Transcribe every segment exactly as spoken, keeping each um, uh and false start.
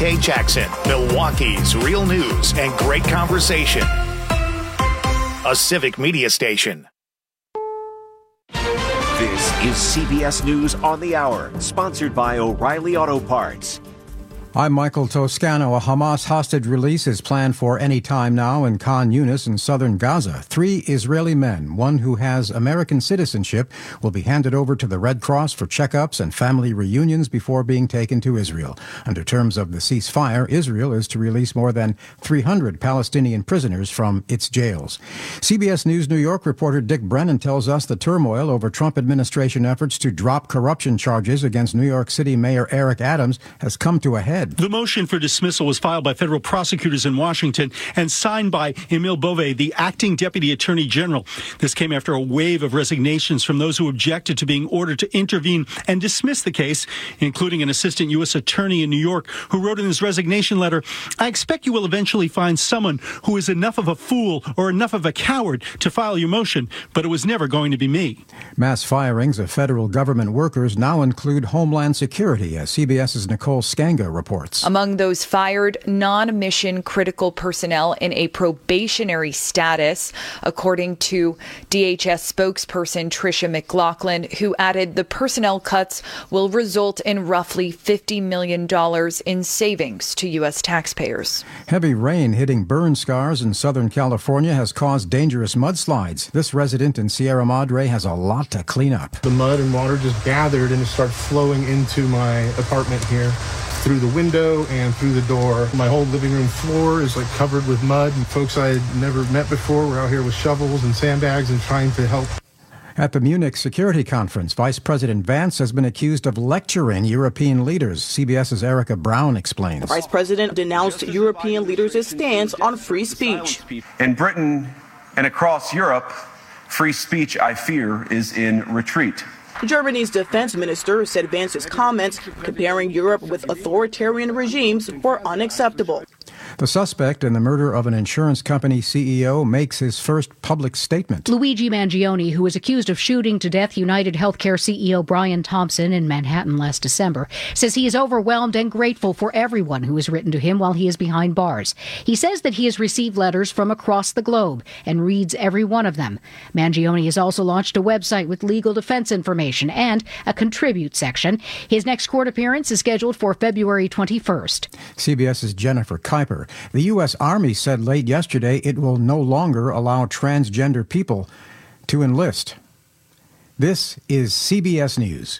Kay Jackson, Milwaukee's real news and great conversation. A Civic Media station. This is C B S News on the Hour, sponsored by O'Reilly Auto Parts. I'm Michael Toscano. A Hamas hostage release is planned for any time now in Khan Yunis in southern Gaza. Three Israeli men, one who has American citizenship, will be handed over to the Red Cross for checkups and family reunions before being taken to Israel. Under terms of the ceasefire, Israel is to release more than three hundred Palestinian prisoners from its jails. C B S News New York reporter Dick Brennan tells us the turmoil over Trump administration efforts to drop corruption charges against New York City Mayor Eric Adams has come to a head. The motion for dismissal was filed by federal prosecutors in Washington and signed by Emil Bove, the acting deputy attorney general. This came after a wave of resignations from those who objected to being ordered to intervene and dismiss the case, including an assistant U S attorney in New York who wrote in his resignation letter, "I expect you will eventually find someone who is enough of a fool or enough of a coward to file your motion, but it was never going to be me." Mass firings of federal government workers now include Homeland Security, as CBS's Nicole Skanga reports. Among those fired, non-mission critical personnel in a probationary status, according to D H S spokesperson Tricia McLaughlin, who added the personnel cuts will result in roughly fifty million dollars in savings to U S taxpayers. Heavy rain hitting burn scars in Southern California has caused dangerous mudslides. This resident in Sierra Madre has a lot to clean up. The mud and water just gathered and it started flowing into my apartment here, through the window and through the door. My whole living room floor is like covered with mud, and folks I had never met before were out here with shovels and sandbags and trying to help. At the Munich Security Conference, Vice President Vance has been accused of lecturing European leaders. CBS's Erica Brown explains. The Vice President denounced European leaders' stance on free speech. In Britain and across Europe, free speech, I fear, is in retreat. Germany's defense minister said Vance's comments comparing Europe with authoritarian regimes were unacceptable. The suspect in the murder of an insurance company C E O makes his first public statement. Luigi Mangione, who was accused of shooting to death United Healthcare C E O Brian Thompson in Manhattan last December, says he is overwhelmed and grateful for everyone who has written to him while he is behind bars. He says that he has received letters from across the globe and reads every one of them. Mangione has also launched a website with legal defense information and a contribute section. His next court appearance is scheduled for February twenty-first. CBS's Jennifer Kuiper. The U S. Army said late yesterday it will no longer allow transgender people to enlist. This is C B S News.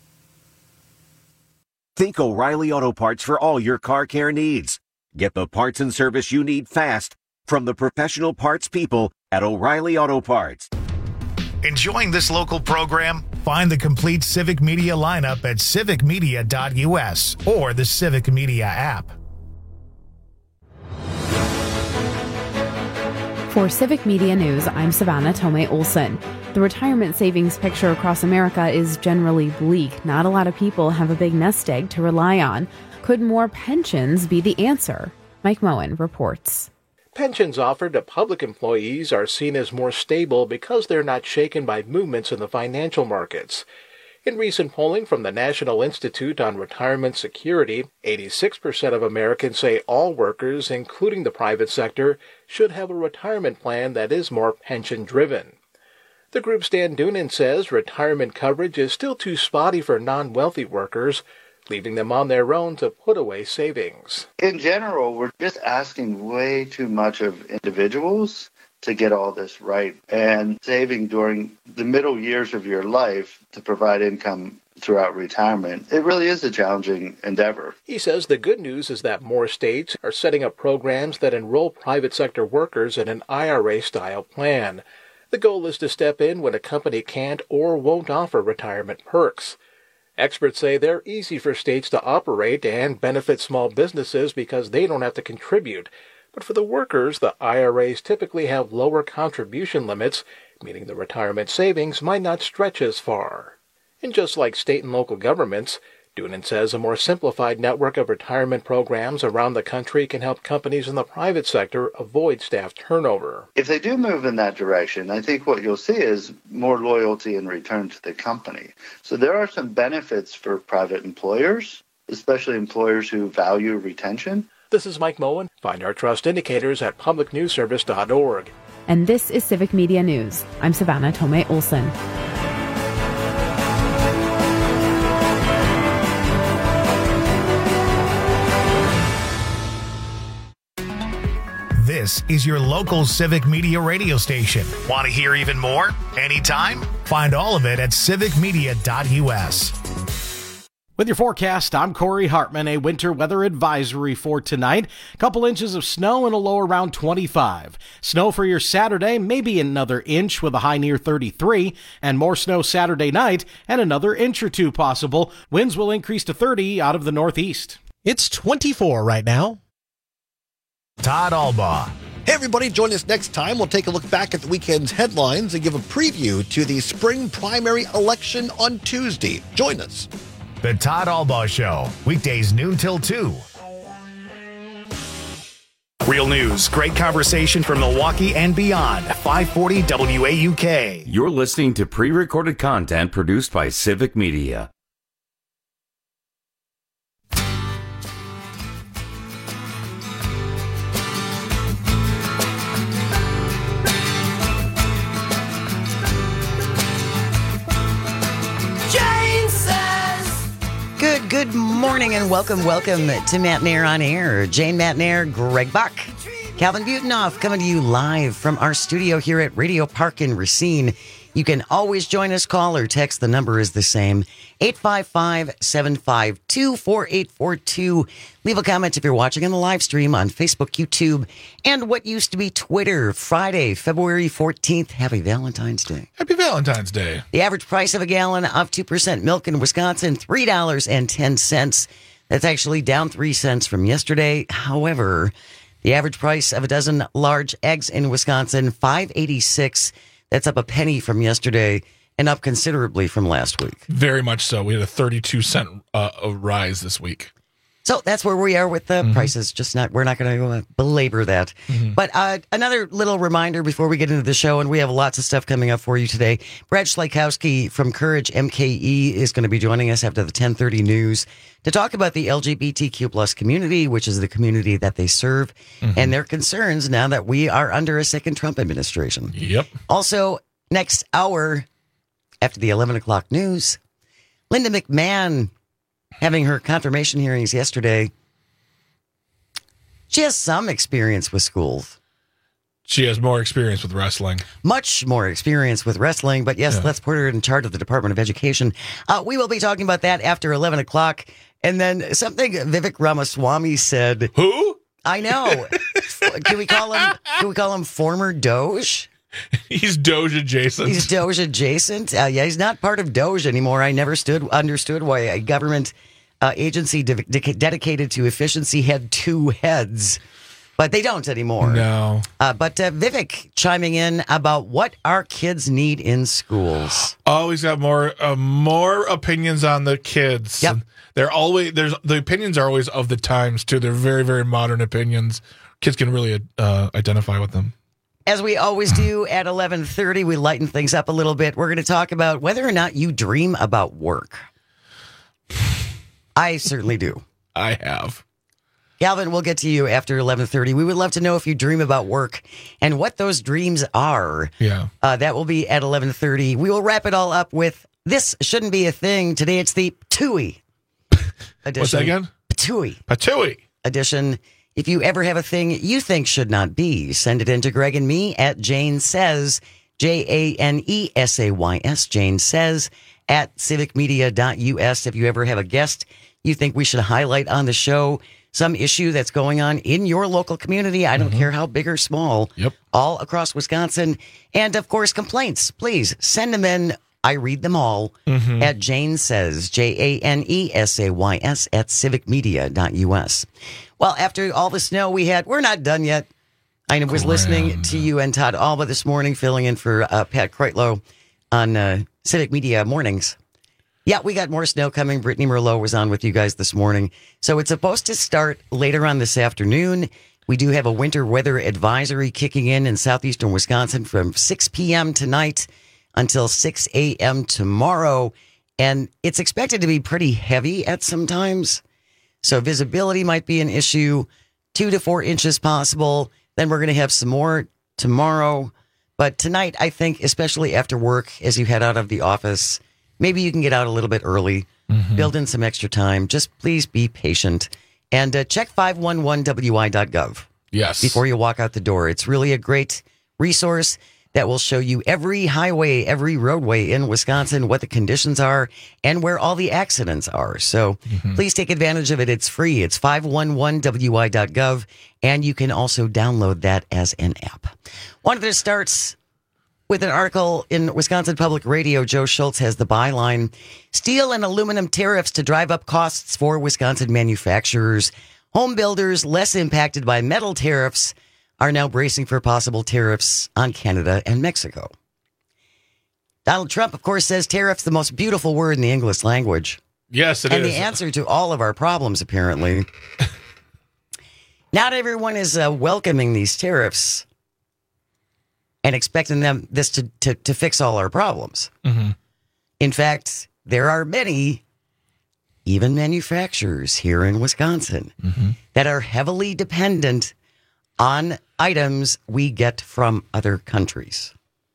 Think O'Reilly Auto Parts for all your car care needs. Get the parts and service you need fast from the professional parts people at O'Reilly Auto Parts. Enjoying this local program? Find the complete Civic Media lineup at civic media dot U S or the Civic Media app. For Civic Media News, I'm Savannah Tomei Olson. The retirement savings picture across America is generally bleak. Not a lot of people have a big nest egg to rely on. Could more pensions be the answer? Mike Moen reports. Pensions offered to public employees are seen as more stable because they're not shaken by movements in the financial markets. In recent polling from the National Institute on Retirement Security, eighty-six percent of Americans say all workers, including the private sector, should have a retirement plan that is more pension-driven. The group's Dan Doonan says retirement coverage is still too spotty for non-wealthy workers, leaving them on their own to put away savings. In general, we're just asking way too much of individuals to get all this right, and saving during the middle years of your life to provide income throughout retirement, it really is a challenging endeavor. He says the good news is that more states are setting up programs that enroll private sector workers in an I R A-style plan. The goal is to step in when a company can't or won't offer retirement perks. Experts say they're easy for states to operate and benefit small businesses because they don't have to contribute. But for the workers, the I R As typically have lower contribution limits, meaning the retirement savings might not stretch as far. And just like state and local governments, Doonan says a more simplified network of retirement programs around the country can help companies in the private sector avoid staff turnover. If they do move in that direction, I think what you'll see is more loyalty and return to the company. So there are some benefits for private employers. especially employers who value retention. This is Mike Moen. Find our trust indicators at public news service dot org. And this is Civic Media News. I'm Savannah Tomei Olson. This is your local Civic Media radio station. Want to hear even more? Anytime? Find all of it at civic media dot U S. With your forecast, I'm Corey Hartman. A winter weather advisory for tonight. A couple inches of snow and a low around twenty-five. Snow for your Saturday, maybe another inch with a high near thirty-three. And more snow Saturday night and another inch or two possible. Winds will increase to thirty out of the northeast. It's twenty-four right now. Todd Albaugh. Hey everybody, join us next time. We'll take a look back at the weekend's headlines and give a preview to the spring primary election on Tuesday. Join us. The Todd Albaugh Show, weekdays noon till two. Real news, great conversation from Milwaukee and beyond. five forty W A U K. You're listening to pre-recorded content produced by Civic Media. Good, good morning and welcome, welcome to Matt Nair on Air. Jane Matt Nair, Greg Buck, Calvin Butonoff coming to you live from our studio here at Radio Park in Racine. You can always join us, call or text. The number is the same, eight five five, seven five two, four eight four two. Leave a comment if you're watching on the live stream on Facebook, YouTube, and what used to be Twitter. Friday, February fourteenth. Happy Valentine's Day. Happy Valentine's Day. The average price of a gallon of two percent milk in Wisconsin, three dollars and ten cents. That's actually down three cents from yesterday. However, the average price of a dozen large eggs in Wisconsin, five dollars and eighty-six cents. That's up a penny from yesterday and up considerably from last week. Very much so. We had a thirty-two cent uh, rise this week. So that's where we are with the mm-hmm. prices. Just not, we're not going to uh, belabor that. Mm-hmm. But uh, another little reminder before we get into the show, and we have lots of stuff coming up for you today. Brad Schlakowski from Courage M K E is going to be joining us after the ten thirty news to talk about the L G B T Q plus community, which is the community that they serve, mm-hmm. and their concerns now that we are under a second Trump administration. Yep. Also, next hour, after the eleven o'clock news, Linda McMahon having her confirmation hearings yesterday. She has some experience with schools. She has more experience with wrestling. Much more experience with wrestling, but yes, yeah. let's put her in charge of the Department of Education. Uh, we will be talking about that after eleven o'clock. And then something Vivek Ramaswamy said. Who? I know. Can we call him, can we call him former Doge? He's Doge adjacent. He's Doge adjacent. Uh, yeah, he's not part of Doge anymore. I never stood understood why a government uh, agency de- de- dedicated to efficiency had two heads, but they don't anymore. No. Uh, but uh, Vivek chiming in about what our kids need in schools. Always got more uh, more opinions on the kids. Yep. They're always there's the opinions are always of the times too. They're very very modern opinions. Kids can really uh, identify with them. As we always do at eleven thirty, we lighten things up a little bit. We're going to talk about whether or not you dream about work. I certainly do. I have. Calvin, we'll get to you after eleven thirty. We would love to know if you dream about work and what those dreams are. Yeah. Uh, that will be at eleven thirty. We will wrap it all up with This Shouldn't Be a Thing. Today it's the Patooey edition. What's that again? Patooey. Patooey. Edition. If you ever have a thing you think should not be, send it in to Greg and me at Jane Says, J A N E S A Y S, Jane Says, at civic media dot U S. If you ever have a guest you think we should highlight on the show, some issue that's going on in your local community, I don't mm-hmm. care how big or small, yep. all across Wisconsin. And, of course, complaints, please send them in. I read them all mm-hmm. at Jane Says, J A N E S A Y S, at civic media dot U S. Well, after all the snow we had, we're not done yet. I was Grand. listening to you and Todd Alba this morning, filling in for uh, Pat Kreitlow on uh, Civic Media Mornings. Yeah, we got more snow coming. Brittany Merlot was on with you guys this morning. So it's supposed to start later on this afternoon. We do have a winter weather advisory kicking in in southeastern Wisconsin from six p.m. tonight until six a.m. tomorrow. And it's expected to be pretty heavy at some times. So visibility might be an issue. Two to four inches possible. Then we're going to have some more tomorrow. But tonight, I think, especially after work, as you head out of the office, maybe you can get out a little bit early, mm-hmm. build in some extra time. Just please be patient. And uh, check five one one W I dot gov. Yes. Before you walk out the door. It's really a great resource that will show you every highway, every roadway in Wisconsin, what the conditions are, and where all the accidents are. So mm-hmm. please take advantage of it. It's free. It's five one one W I dot gov, and you can also download that as an app. Wanted to start with an article in Wisconsin Public Radio. Joe Schultz has the byline, Steel and Aluminum Tariffs to Drive Up Costs for Wisconsin Manufacturers. Home builders less impacted by metal tariffs are now bracing for possible tariffs on Canada and Mexico. Donald Trump, of course, says tariffs the most beautiful word in the English language. Yes, it and is. And the answer to all of our problems, apparently. Not everyone is uh, welcoming these tariffs and expecting them this to, to, to fix all our problems. Mm-hmm. In fact, there are many, even manufacturers here in Wisconsin, mm-hmm. that are heavily dependent on items we get from other countries.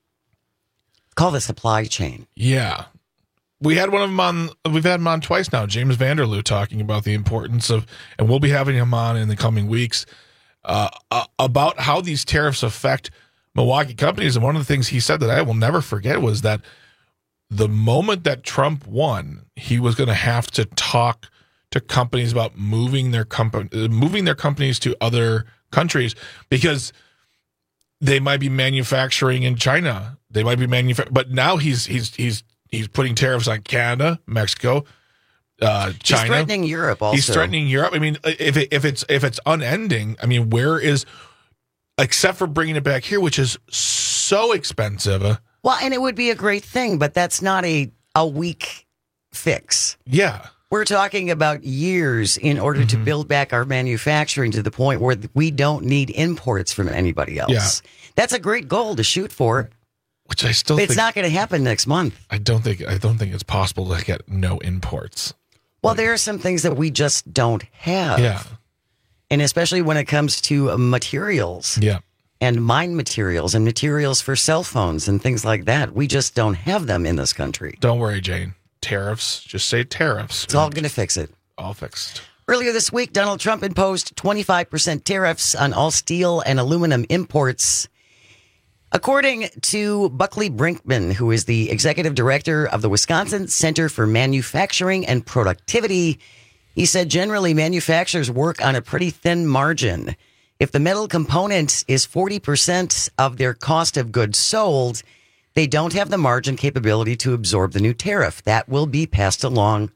Call the supply chain. Yeah. We had one of them on, we've had him on twice now, James Vanderloo, talking about the importance of, and we'll be having him on in the coming weeks, uh, uh, about how these tariffs affect Milwaukee companies. And one of the things he said that I will never forget was that the moment that Trump won, he was going to have to talk to companies about moving their company, moving their companies to other countries, because they might be manufacturing in China. They might be manufacturing, but now he's he's he's he's putting tariffs on Canada, Mexico, uh, China. He's threatening Europe also. He's threatening Europe. I mean, if it, if it's if it's unending, I mean, where is, except for bringing it back here, which is so expensive. Well, and it would be a great thing, but that's not a a weak fix. Yeah. We're talking about years in order mm-hmm. to build back our manufacturing to the point where we don't need imports from anybody else. Yeah. That's a great goal to shoot for. Which I still but think, it's not going to happen next month. I don't think I don't think it's possible to get no imports. Well, there are some things that we just don't have. Yeah. And especially when it comes to materials. Yeah. And mine materials and materials for cell phones and things like that. We just don't have them in this country. Don't worry, Jane. Tariffs. Just say tariffs. It's all going to fix it. All fixed. Earlier this week, Donald Trump imposed twenty-five percent tariffs on all steel and aluminum imports. According to Buckley Brinkman, who is the executive director of the Wisconsin Center for Manufacturing and Productivity, he said generally manufacturers work on a pretty thin margin. If the metal component is forty percent of their cost of goods sold, they don't have the margin capability to absorb the new tariff. That will be passed along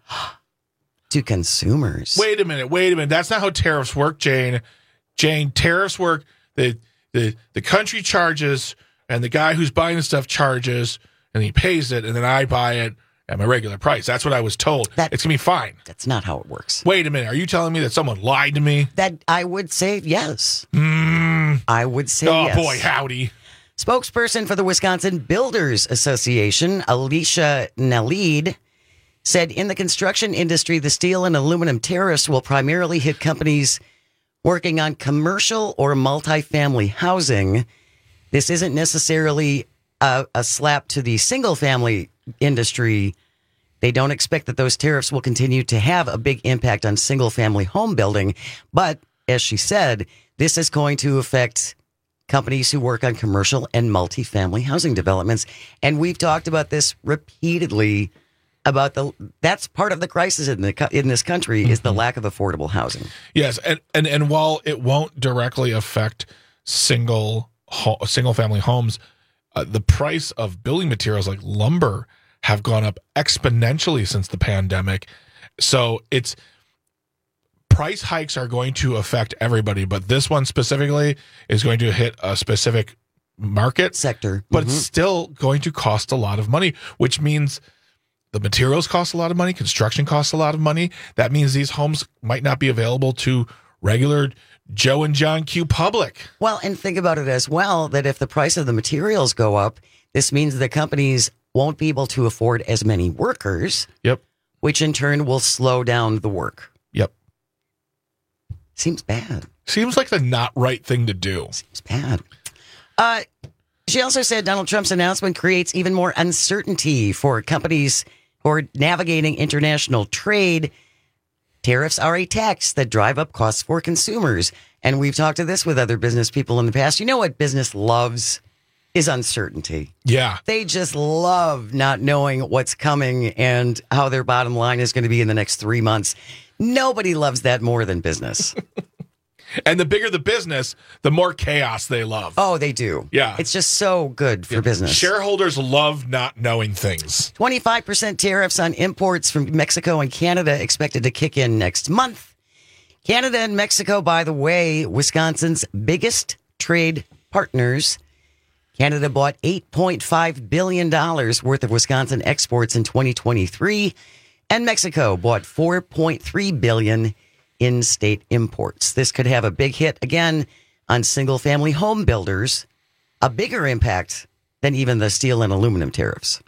to consumers. Wait a minute. Wait a minute. That's not how tariffs work, Jane. Jane, tariffs work. The the the country charges, and the guy who's buying the stuff charges, and he pays it, and then I buy it at my regular price. That's what I was told. That, it's going to be fine. That's not how it works. Wait a minute. Are you telling me that someone lied to me? That I would say yes. Mm. I would say oh, yes. Oh, boy, howdy. Spokesperson for the Wisconsin Builders Association, Alicia Nalid, said in the construction industry, the steel and aluminum tariffs will primarily hit companies working on commercial or multifamily housing. This isn't necessarily a, a slap to the single family industry. They don't expect that those tariffs will continue to have a big impact on single family home building. But as she said, this is going to affect companies who work on commercial and multifamily housing developments. And we've talked about this repeatedly about the that's part of the crisis in the in this country mm-hmm. is the lack of affordable housing. Yes, and and, and while it won't directly affect single ho- single family homes, uh, the price of building materials like lumber have gone up exponentially since the pandemic. So it's price hikes are going to affect everybody, but this one specifically is going to hit a specific market sector, but mm-hmm. it's still going to cost a lot of money, which means the materials cost a lot of money. Construction costs a lot of money. That means these homes might not be available to regular Joe and John Q public. Well, and think about it as well, that if the price of the materials go up, this means the companies won't be able to afford as many workers. Yep. Which in turn will slow down the work. Yep. Seems bad. Seems like the not right thing to do. Seems bad. Uh, she also said Donald Trump's announcement creates even more uncertainty for companies who are navigating international trade. Tariffs are a tax that drive up costs for consumers. And we've talked to this with other business people in the past. You know what business loves is uncertainty. Yeah. They just love not knowing what's coming and how their bottom line is going to be in the next three months. Nobody loves that more than business. And the bigger the business, the more chaos they love. Oh, they do. Yeah. It's just so good for yeah. business. Shareholders love not knowing things. twenty-five percent tariffs on imports from Mexico and Canada expected to kick in next month. Canada and Mexico, by the way, Wisconsin's biggest trade partners. Canada bought eight point five billion dollars worth of Wisconsin exports in twenty twenty-three, and Mexico bought four point three billion dollars in-state imports. This could have a big hit, again, on single-family home builders, a bigger impact than even the steel and aluminum tariffs.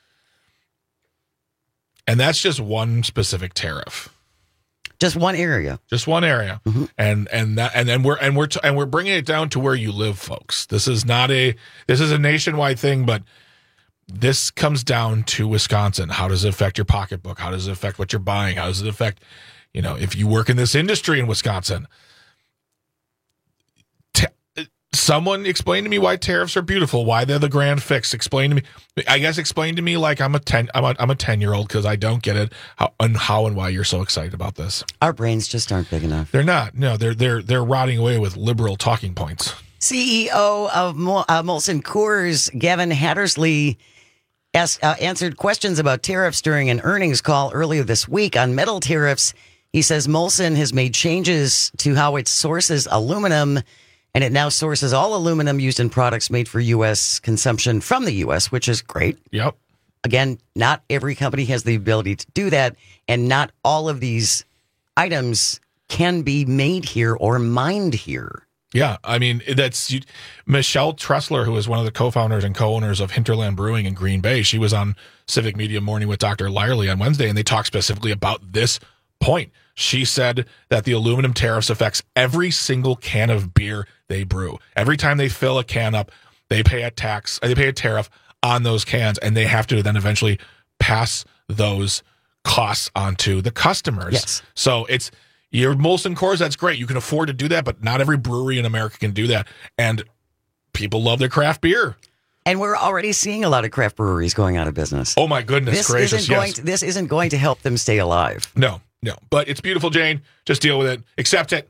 And that's just one specific tariff. Just one area. Just one area. Mm-hmm. And and that and then we're and we're t- and we're bringing it down to where you live, folks. This is not a this is a nationwide thing, but this comes down to Wisconsin. How does it affect your pocketbook? How does it affect what you're buying? How does it affect, you know, if you work in this industry in Wisconsin? T- someone explain to me why tariffs are beautiful, why they're the grand fix. Explain to me. I guess explain to me like I'm a ten. I'm a I'm a ten year old because I don't get it. How and how and why you're so excited about this? Our brains just aren't big enough. They're not. No, they're they're they're rotting away with liberal talking points. C E O of Mol- uh, Molson Coors, Gavin Hattersley, asked, uh, answered questions about tariffs during an earnings call earlier this week on metal tariffs. He says Molson has made changes to how it sources aluminum, and it now sources all aluminum used in products made for U S consumption from the U S, which is great. Yep. Again, not every company has the ability to do that, and not all of these items can be made here or mined here. Yeah, I mean, that's you, Michelle Tressler, who is one of the co-founders and co-owners of Hinterland Brewing in Green Bay. She was on Civic Media Morning with Doctor Lyerly on Wednesday, and they talked specifically about this point. She said that the aluminum tariffs affects every single can of beer they brew. Every time they fill a can up, they pay a tax, they pay a tariff on those cans, and they have to then eventually pass those costs onto the customers. Yes. So it's your Molson Coors, that's great. You can afford to do that, but not every brewery in America can do that. And people love their craft beer. And we're already seeing a lot of craft breweries going out of business. Oh my goodness this gracious! Isn't going yes. to, this isn't going to help them stay alive. No, no. But it's beautiful, Jane. Just deal with it. Accept it.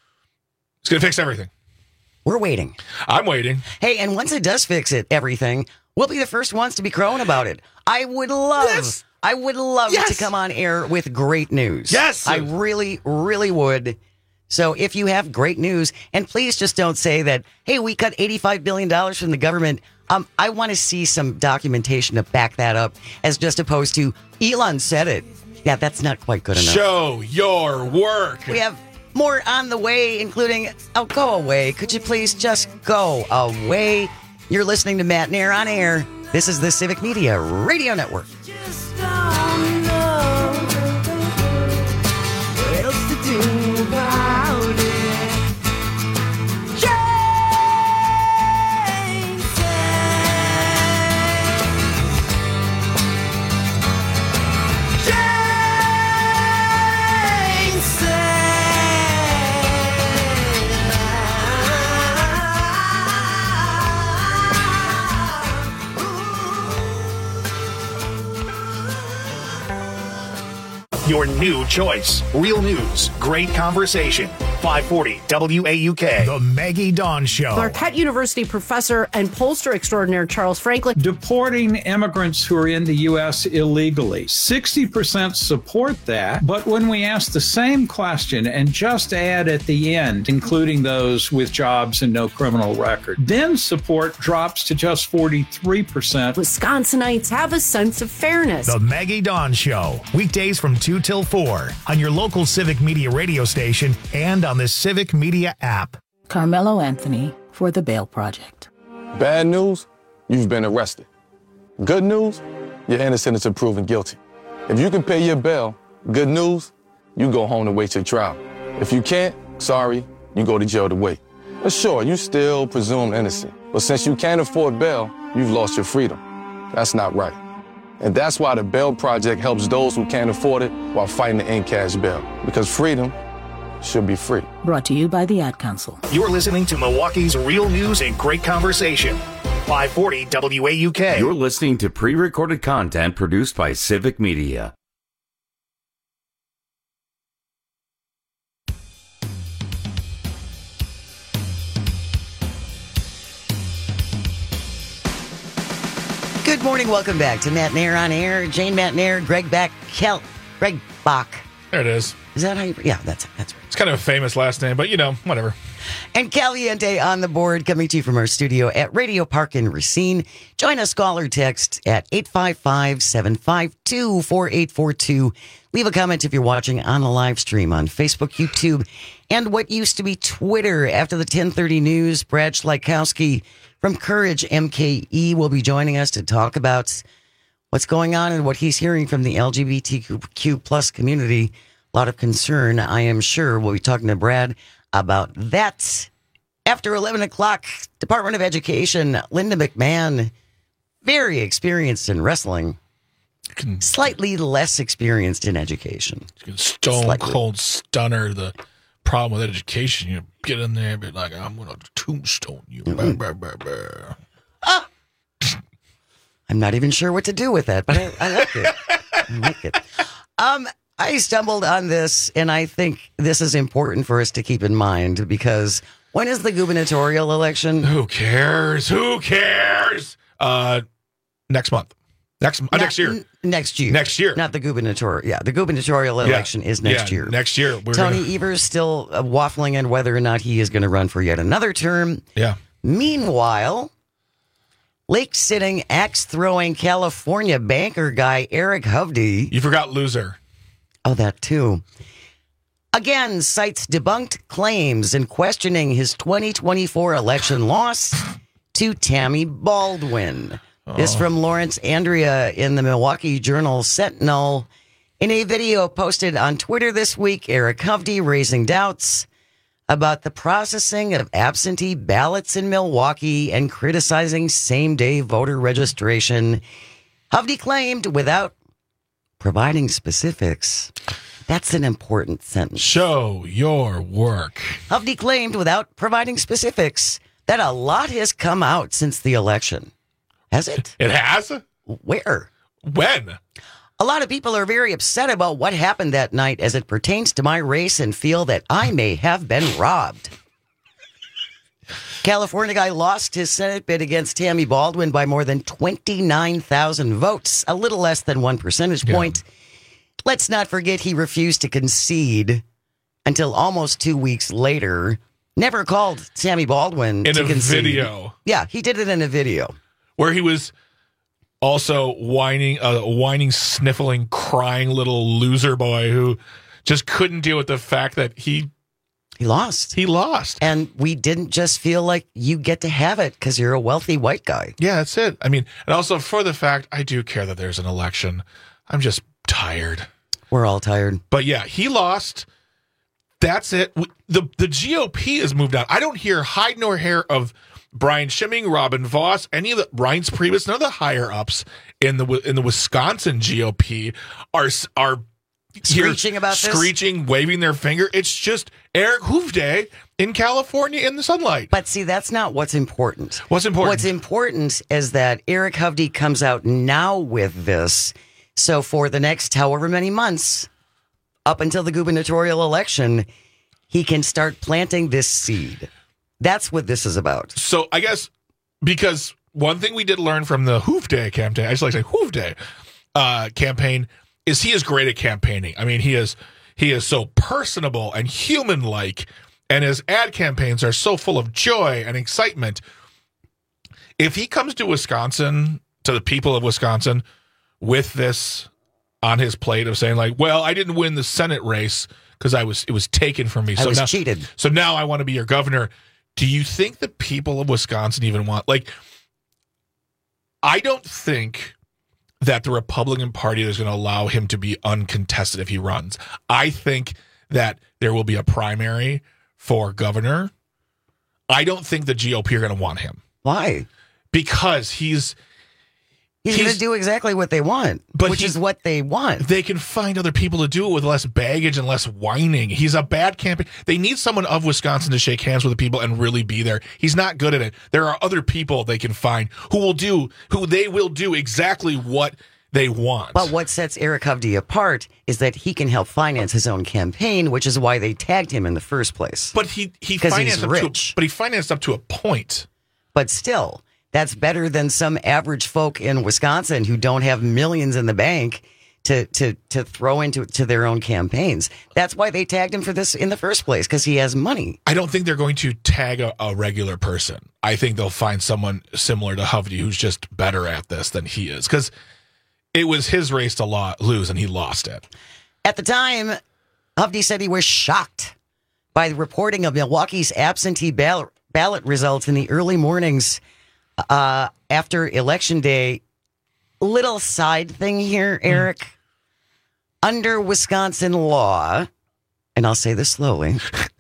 It's going to fix everything. We're waiting. I'm waiting. Hey, and once it does fix it, everything, we'll be the first ones to be crowing about it. I would love, yes. I would love yes. to come on air with great news. Yes. I really, really would. So if you have great news, and please just don't say that, hey, we cut eighty-five billion dollars from the government. Um, I want to see some documentation to back that up, as just opposed to Elon said it. Yeah, that's not quite good enough. Show your work. We have more on the way, including, oh, go away. Could you please just go away? You're listening to Matt Nair on air. This is the Civic Media Radio Network. Just don't know what else to do about it. Your new choice. Real news. Great conversation. five forty W A U K. The Maggie Dawn Show. Marquette University professor and pollster extraordinaire Charles Franklin. Deporting immigrants who are in the U S illegally. sixty percent support that. But when we ask the same question and just add at the end, including those with jobs and no criminal record, then support drops to just forty-three percent. Wisconsinites have a sense of fairness. The Maggie Dawn Show. Weekdays from two till four on your local Civic Media radio station and on the Civic Media app. Carmelo Anthony for the Bail Project. Bad news, you've been arrested. Good news, you're innocent until proven guilty. If you can pay your bail, good news, you go home to wait your trial. If you can't, Sorry, you go to jail to wait. But sure, you still presume innocent. But since you can't afford bail, you've lost your freedom. That's not right. And that's why the Bail Project helps those who can't afford it while fighting to end cash bail. Because freedom should be free. Brought to you by the Ad Council. You're listening to Milwaukee's real news and great conversation. five forty W A U K. You're listening to pre-recorded content produced by Civic Media. Good morning. Welcome back to Matt Nair on Air. Jane Matt Nair, Greg Back, Kel, Greg Bach. There it is. Is that how you? Yeah, that's that's right. It's kind of a famous last name, but you know, whatever. And Caliente on the board, coming to you from our studio at Radio Park in Racine. Join us, call or text at eight five five, seven five two, four eight four two. Leave a comment if you're watching on the live stream on Facebook, YouTube, and what used to be Twitter. After the ten thirty news, Brad Schleikowski from Courage M K E will be joining us to talk about what's going on and what he's hearing from the L G B T Q plus community. A lot of concern, I am sure. We'll be talking to Brad about that. After eleven o'clock, Department of Education, Linda McMahon, very experienced in wrestling, can, slightly less experienced in education. You can stone slightly. Cold stunner the problem with education. You get in there and be like, I'm going to tombstone you. Mm-hmm. Bah, bah, bah, bah. Ah! I'm not even sure what to do with that, but I, I like it. I like it. Um, I stumbled on this, and I think this is important for us to keep in mind, because when is the gubernatorial election? Who cares? Who cares? Uh, next month. Next uh, Not, next year. N- next year. Next year. Not the gubernatorial. Yeah, the gubernatorial election yeah. is next yeah, year. Next year. We're Tony gonna... Evers still uh, waffling on whether or not he is going to run for yet another term. Yeah. Meanwhile, lake-sitting, axe-throwing California banker guy Eric Hovde. You forgot loser. Oh, that too. Again, cites debunked claims in questioning his twenty twenty-four election loss to Tammy Baldwin. Oh. This from Lawrence Andrea in the Milwaukee Journal Sentinel. In a video posted on Twitter this week, Eric Hovde raising doubts about the processing of absentee ballots in Milwaukee and criticizing same-day voter registration. Hovde claimed, without providing specifics, that's an important sentence. Show your work. Hovde claimed, without providing specifics, that a lot has come out since the election. Has it? It has? Where? When? A lot of people are very upset about what happened that night as it pertains to my race and feel that I may have been robbed. California guy lost his Senate bid against Tammy Baldwin by more than twenty-nine thousand votes, a little less than one percentage point. Yeah. Let's not forget he refused to concede until almost two weeks later. Never called Tammy Baldwin in to a concede. video. Yeah, he did it in a video. Where he was also whining, a uh, whining, sniffling, crying little loser boy who just couldn't deal with the fact that he He lost. He lost. And we didn't just feel like you get to have it because you're a wealthy white guy. Yeah, that's it. I mean, and also for the fact, I do care that there's an election. I'm just tired. We're all tired. But yeah, he lost. That's it. The the G O P has moved on. I don't hear hide nor hair of Brian Schimming, Robin Voss, any of the Reince Priebus, none of the higher ups in the in the Wisconsin G O P are are screeching about this, screeching, waving their finger. It's just Eric Hovde in California in the sunlight. But see, that's not what's important. What's important? What's important is that Eric Hovde comes out now with this. So for the next however many months, up until the gubernatorial election, he can start planting this seed. That's what this is about. So I guess because one thing we did learn from the Hovde campaign, I just like to say Hovde uh, campaign, is he is great at campaigning. I mean, he is he is so personable and human-like, and his ad campaigns are so full of joy and excitement. If he comes to Wisconsin, to the people of Wisconsin, with this on his plate of saying like, well, I didn't win the Senate race because I was it was taken from me. I so was now, cheated. So now I want to be your governor. Do you think the people of Wisconsin even want, like, I don't think that the Republican Party is going to allow him to be uncontested if he runs. I think that there will be a primary for governor, I don't think the G O P are going to want him. Why? Because he's... He's, he's going to do exactly what they want, but which he, is what they want. They can find other people to do it with less baggage and less whining. He's a bad campaign. They need someone of Wisconsin to shake hands with the people and really be there. He's not good at it. There are other people they can find who will do, who they will do exactly what they want. But what sets Eric Hovde apart is that he can help finance his own campaign, which is why they tagged him in the first place. But he, he because financed he's up rich. To, but he financed up to a point. But still... That's better than some average folk in Wisconsin who don't have millions in the bank to to to throw into to their own campaigns. That's why they tagged him for this in the first place, because he has money. I don't think they're going to tag a, a regular person. I think they'll find someone similar to Hovde who's just better at this than he is, because it was his race to lo- lose, and he lost it. At the time, Hovde said he was shocked by the reporting of Milwaukee's absentee ballot, ballot results in the early mornings Uh, after Election Day. Little side thing here, Eric. Mm. Under Wisconsin law, and I'll say this slowly,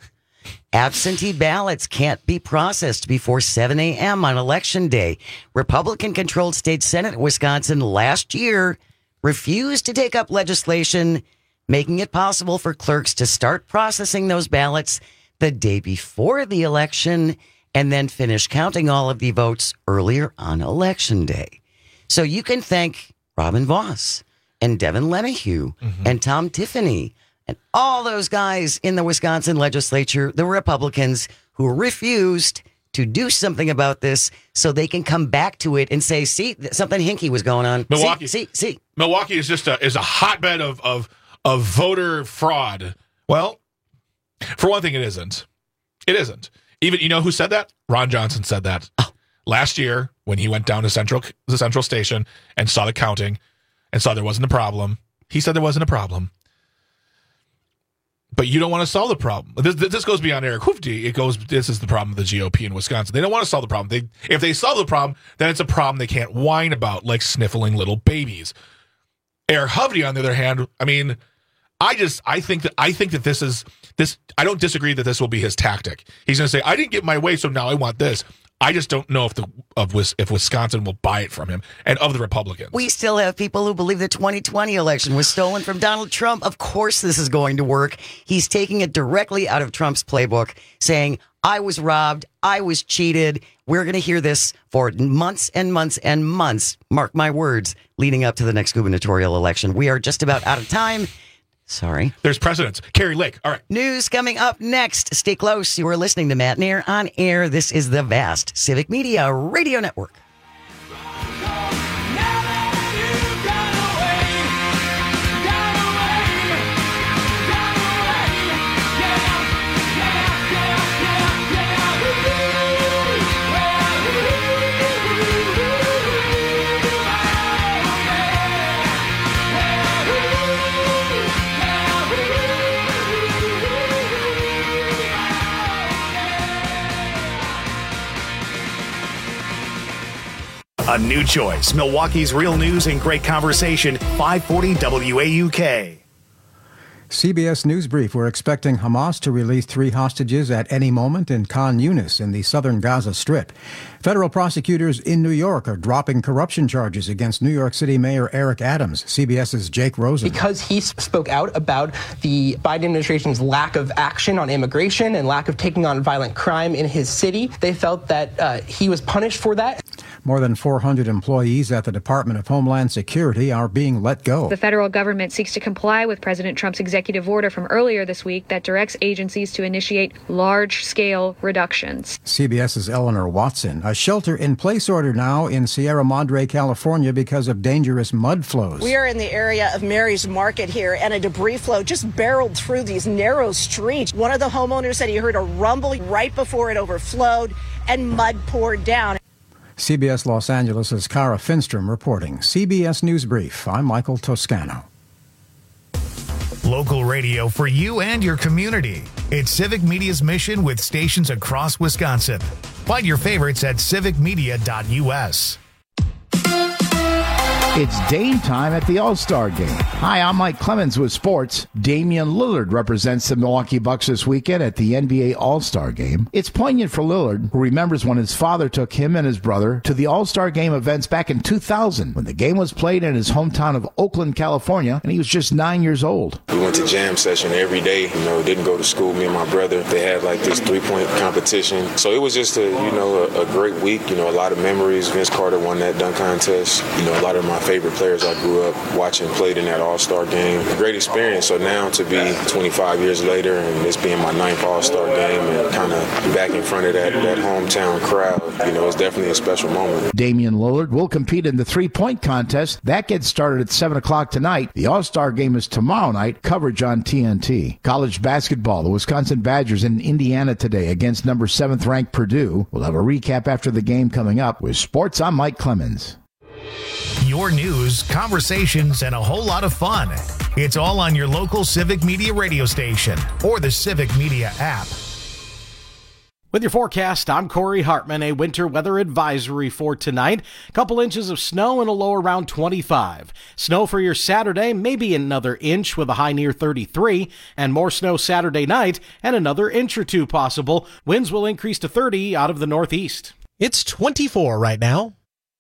absentee ballots can't be processed before seven a.m. on Election Day. Republican-controlled state Senate in Wisconsin last year refused to take up legislation making it possible for clerks to start processing those ballots the day before the election and then finish counting all of the votes earlier on Election Day. So you can thank Robin Voss and Devin LeMahieu mm-hmm. and Tom Tiffany and all those guys in the Wisconsin legislature, the Republicans who refused to do something about this so they can come back to it and say, see, something hinky was going on. Milwaukee, see, see, see. Milwaukee is just a, is a hotbed of, of, of voter fraud. Well, for one thing, it isn't. It isn't. Even, you know who said that? Ron Johnson said that oh. last year when he went down to Central, the Central Station and saw the counting and saw there wasn't a problem. He said there wasn't a problem. But you don't want to solve the problem. This, this goes beyond Eric Hovde. It goes, this is the problem of the G O P in Wisconsin. They don't want to solve the problem. They, if they solve the problem, then it's a problem they can't whine about, like sniffling little babies. Eric Hovde, on the other hand, I mean, I just, I think that, I think that this is, this, I don't disagree that this will be his tactic. He's going to say, I didn't get my way, so now I want this. I just don't know if the of if Wisconsin will buy it from him and of the Republicans. We still have people who believe the twenty twenty election was stolen from Donald Trump. Of course this is going to work. He's taking it directly out of Trump's playbook, saying, I was robbed, I was cheated. We're going to hear this for months and months and months, mark my words, leading up to the next gubernatorial election. We are just about out of time. Sorry. There's precedents. Carrie Lake. All right. News coming up next. Stay close. You are listening to Matt Nair on air. This is the Vast Civic Media Radio Network. A new choice. Milwaukee's real news and great conversation. five forty W A U K. C B S News Brief. We're expecting Hamas to release three hostages at any moment in Khan Yunis in the southern Gaza Strip. Federal prosecutors in New York are dropping corruption charges against New York City Mayor Eric Adams. CBS's Jake Rosen. Because he spoke out about the Biden administration's lack of action on immigration and lack of taking on violent crime in his city, they felt that uh, he was punished for that. More than four hundred employees at the Department of Homeland Security are being let go. The federal government seeks to comply with President Trump's executive order from earlier this week that directs agencies to initiate large-scale reductions. CBS's Eleanor Watson. A shelter-in-place order now in Sierra Madre, California, because of dangerous mud flows. We are in the area of Mary's Market here, and a debris flow just barreled through these narrow streets. One of the homeowners said he heard a rumble right before it overflowed and mud poured down. C B S Los Angeles' Cara Finstrom reporting. C B S News Brief. I'm Michael Toscano. Local radio for you and your community. It's Civic Media's mission with stations across Wisconsin. Find your favorites at civic media dot U S. It's Dame time at the All-Star Game. Hi, I'm Mike Clemens with sports. Damian Lillard represents the Milwaukee Bucks this weekend at the N B A All-Star Game. It's poignant for Lillard, who remembers when his father took him and his brother to the All-Star Game events back in two thousand, when the game was played in his hometown of Oakland, California, and he was just nine years old. We went to jam session every day. You know, didn't go to school. Me and my brother, they had like this three-point competition. So it was just a, you know, a, a great week. You know, a lot of memories. Vince Carter won that dunk contest. You know, a lot of my favorite players I grew up watching played in that All-Star game. Great experience. So now to be twenty-five years later and this being my ninth All-Star game and kind of back in front of that, that hometown crowd, you know, it's definitely a special moment. Damian Lillard will compete in the three-point contest. That gets started at seven o'clock tonight. The All-Star game is tomorrow night. Coverage on T N T. College basketball. The Wisconsin Badgers in Indiana today against number seventh ranked Purdue. We'll have a recap after the game coming up. With sports, I'm Mike Clemens. Your news, conversations, and a whole lot of fun. It's all on your local Civic Media radio station or the Civic Media app. With your forecast, I'm Corey Hartman. A winter weather advisory for tonight. A couple inches of snow and a low around twenty-five. Snow for your Saturday, maybe another inch with a high near thirty-three. And more snow Saturday night and another inch or two possible. Winds will increase to thirty out of the northeast. It's twenty-four right now.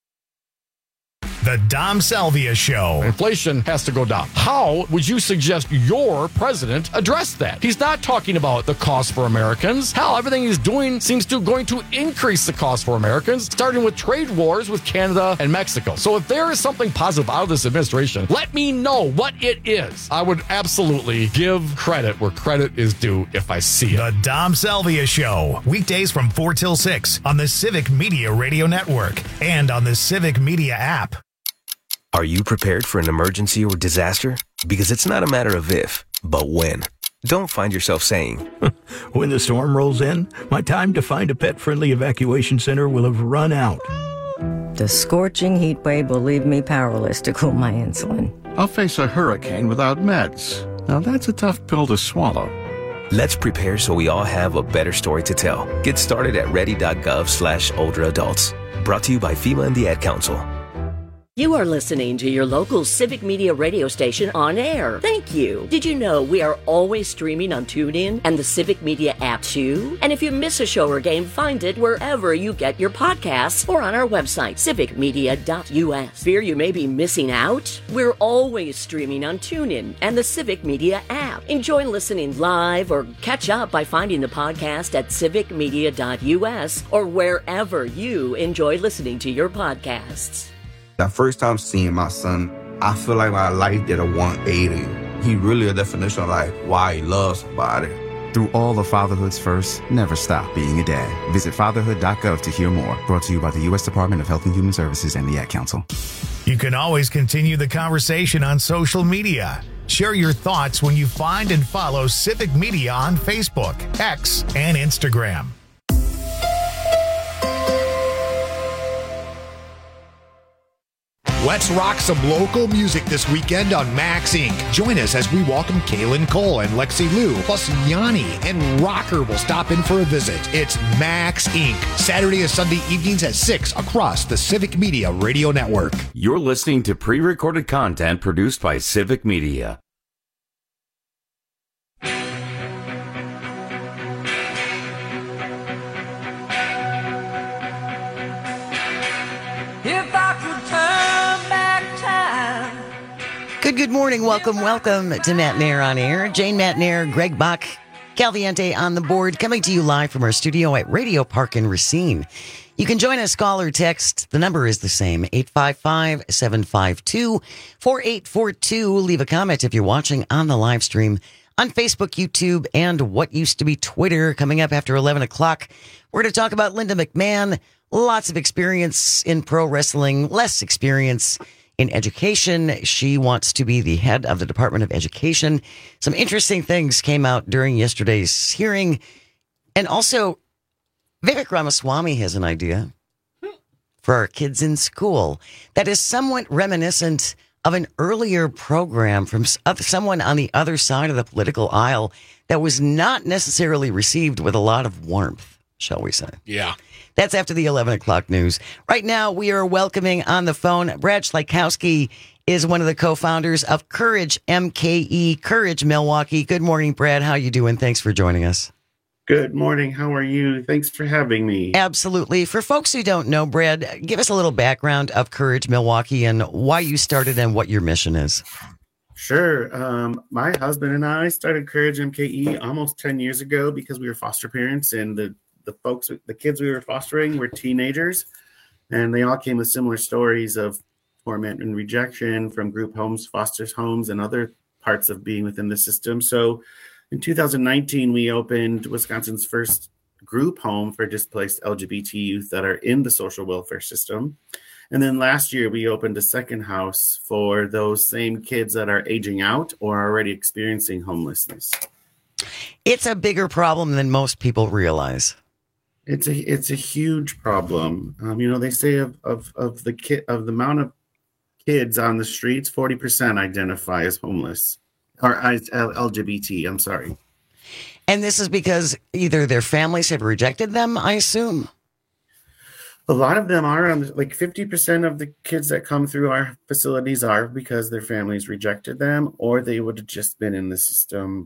The Dom Salvia Show. Inflation has to go down. How would you suggest your president address that? He's not talking about the cost for Americans. Hell, everything he's doing seems to going to increase the cost for Americans, starting with trade wars with Canada and Mexico. So if there is something positive out of this administration, let me know what it is. I would absolutely give credit where credit is due if I see it. The Dom Salvia Show. Weekdays from four till six on the Civic Media Radio Network and on the Civic Media app. Are you prepared for an emergency or disaster? Because it's not a matter of if, but when. Don't find yourself saying, when the storm rolls in, my time to find a pet-friendly evacuation center will have run out. The scorching heat wave will leave me powerless to cool my insulin. I'll face a hurricane without meds. Now that's a tough pill to swallow. Let's prepare so we all have a better story to tell. Get started at ready.gov slash older adults. Brought to you by FEMA and the Ad Council. You are listening to your local Civic Media radio station on air. Thank you. Did you know we are always streaming on TuneIn and the Civic Media app too? And if you miss a show or game, find it wherever you get your podcasts or on our website, civic media dot u s. Fear you may be missing out? We're always streaming on TuneIn and the Civic Media app. Enjoy listening live or catch up by finding the podcast at civic media dot u s or wherever you enjoy listening to your podcasts. The first time seeing my son, I feel like my life did a one eighty. He really a definition of like why he loves somebody. Through all of fatherhood's first, never stop being a dad. Visit fatherhood dot gov to hear more. Brought to you by the U S Department of Health and Human Services and the Ad Council. You can always continue the conversation on social media. Share your thoughts when you find and follow Civic Media on Facebook, X, and Instagram. Let's rock some local music this weekend on Max Incorporated. Join us as we welcome Kaylin Cole and Lexi Lou, plus Yanni and Rocker will stop in for a visit. It's Max Incorporated. Saturday and Sunday evenings at six across the Civic Media Radio Network. You're listening to pre-recorded content produced by Civic Media. Good, good morning. Welcome, welcome to Matt Nair on Air. Jane Matt Nair, Greg Bach, Calviente on the board, coming to you live from our studio at Radio Park in Racine. You can join us, call or text. The number is the same, eight five five, seven five two, four eight four two. Leave a comment if you're watching on the live stream on Facebook, YouTube, and what used to be Twitter. Coming up after eleven o'clock, we're going to talk about Linda McMahon. Lots of experience in pro wrestling, less experience in education. She wants to be the head of the Department of Education. Some interesting things came out during yesterday's hearing. And also, Vivek Ramaswamy has an idea for our kids in school that is somewhat reminiscent of an earlier program from someone on the other side of the political aisle that was not necessarily received with a lot of warmth. shall we say. Yeah. That's after the eleven o'clock news. Right now, we are welcoming on the phone Brad Schleikowski is one of the co-founders of Courage M K E, Courage Milwaukee. Good morning, Brad. How you doing? Thanks for joining us. Good morning. How are you? Thanks for having me. Absolutely. For folks who don't know, Brad, give us a little background of Courage Milwaukee and why you started and what your mission is. Sure. Um, my husband and I started Courage M K E almost ten years ago because we were foster parents, and the, the folks, the kids we were fostering were teenagers, and they all came with similar stories of torment and rejection from group homes, foster homes, and other parts of being within the system. So in two thousand nineteen, we opened Wisconsin's first group home for displaced L G B T youth that are in the social welfare system. And then last year, we opened a second house for those same kids that are aging out or are already experiencing homelessness. It's a bigger problem than most people realize. It's a it's a huge problem. Um, you know, they say of of of the kid of the amount of kids on the streets, forty percent identify as homeless or as L G B T. I'm sorry. And this is because either their families have rejected them, I assume. A lot of them are on, like fifty percent of the kids that come through our facilities are because their families rejected them, or they would have just been in the system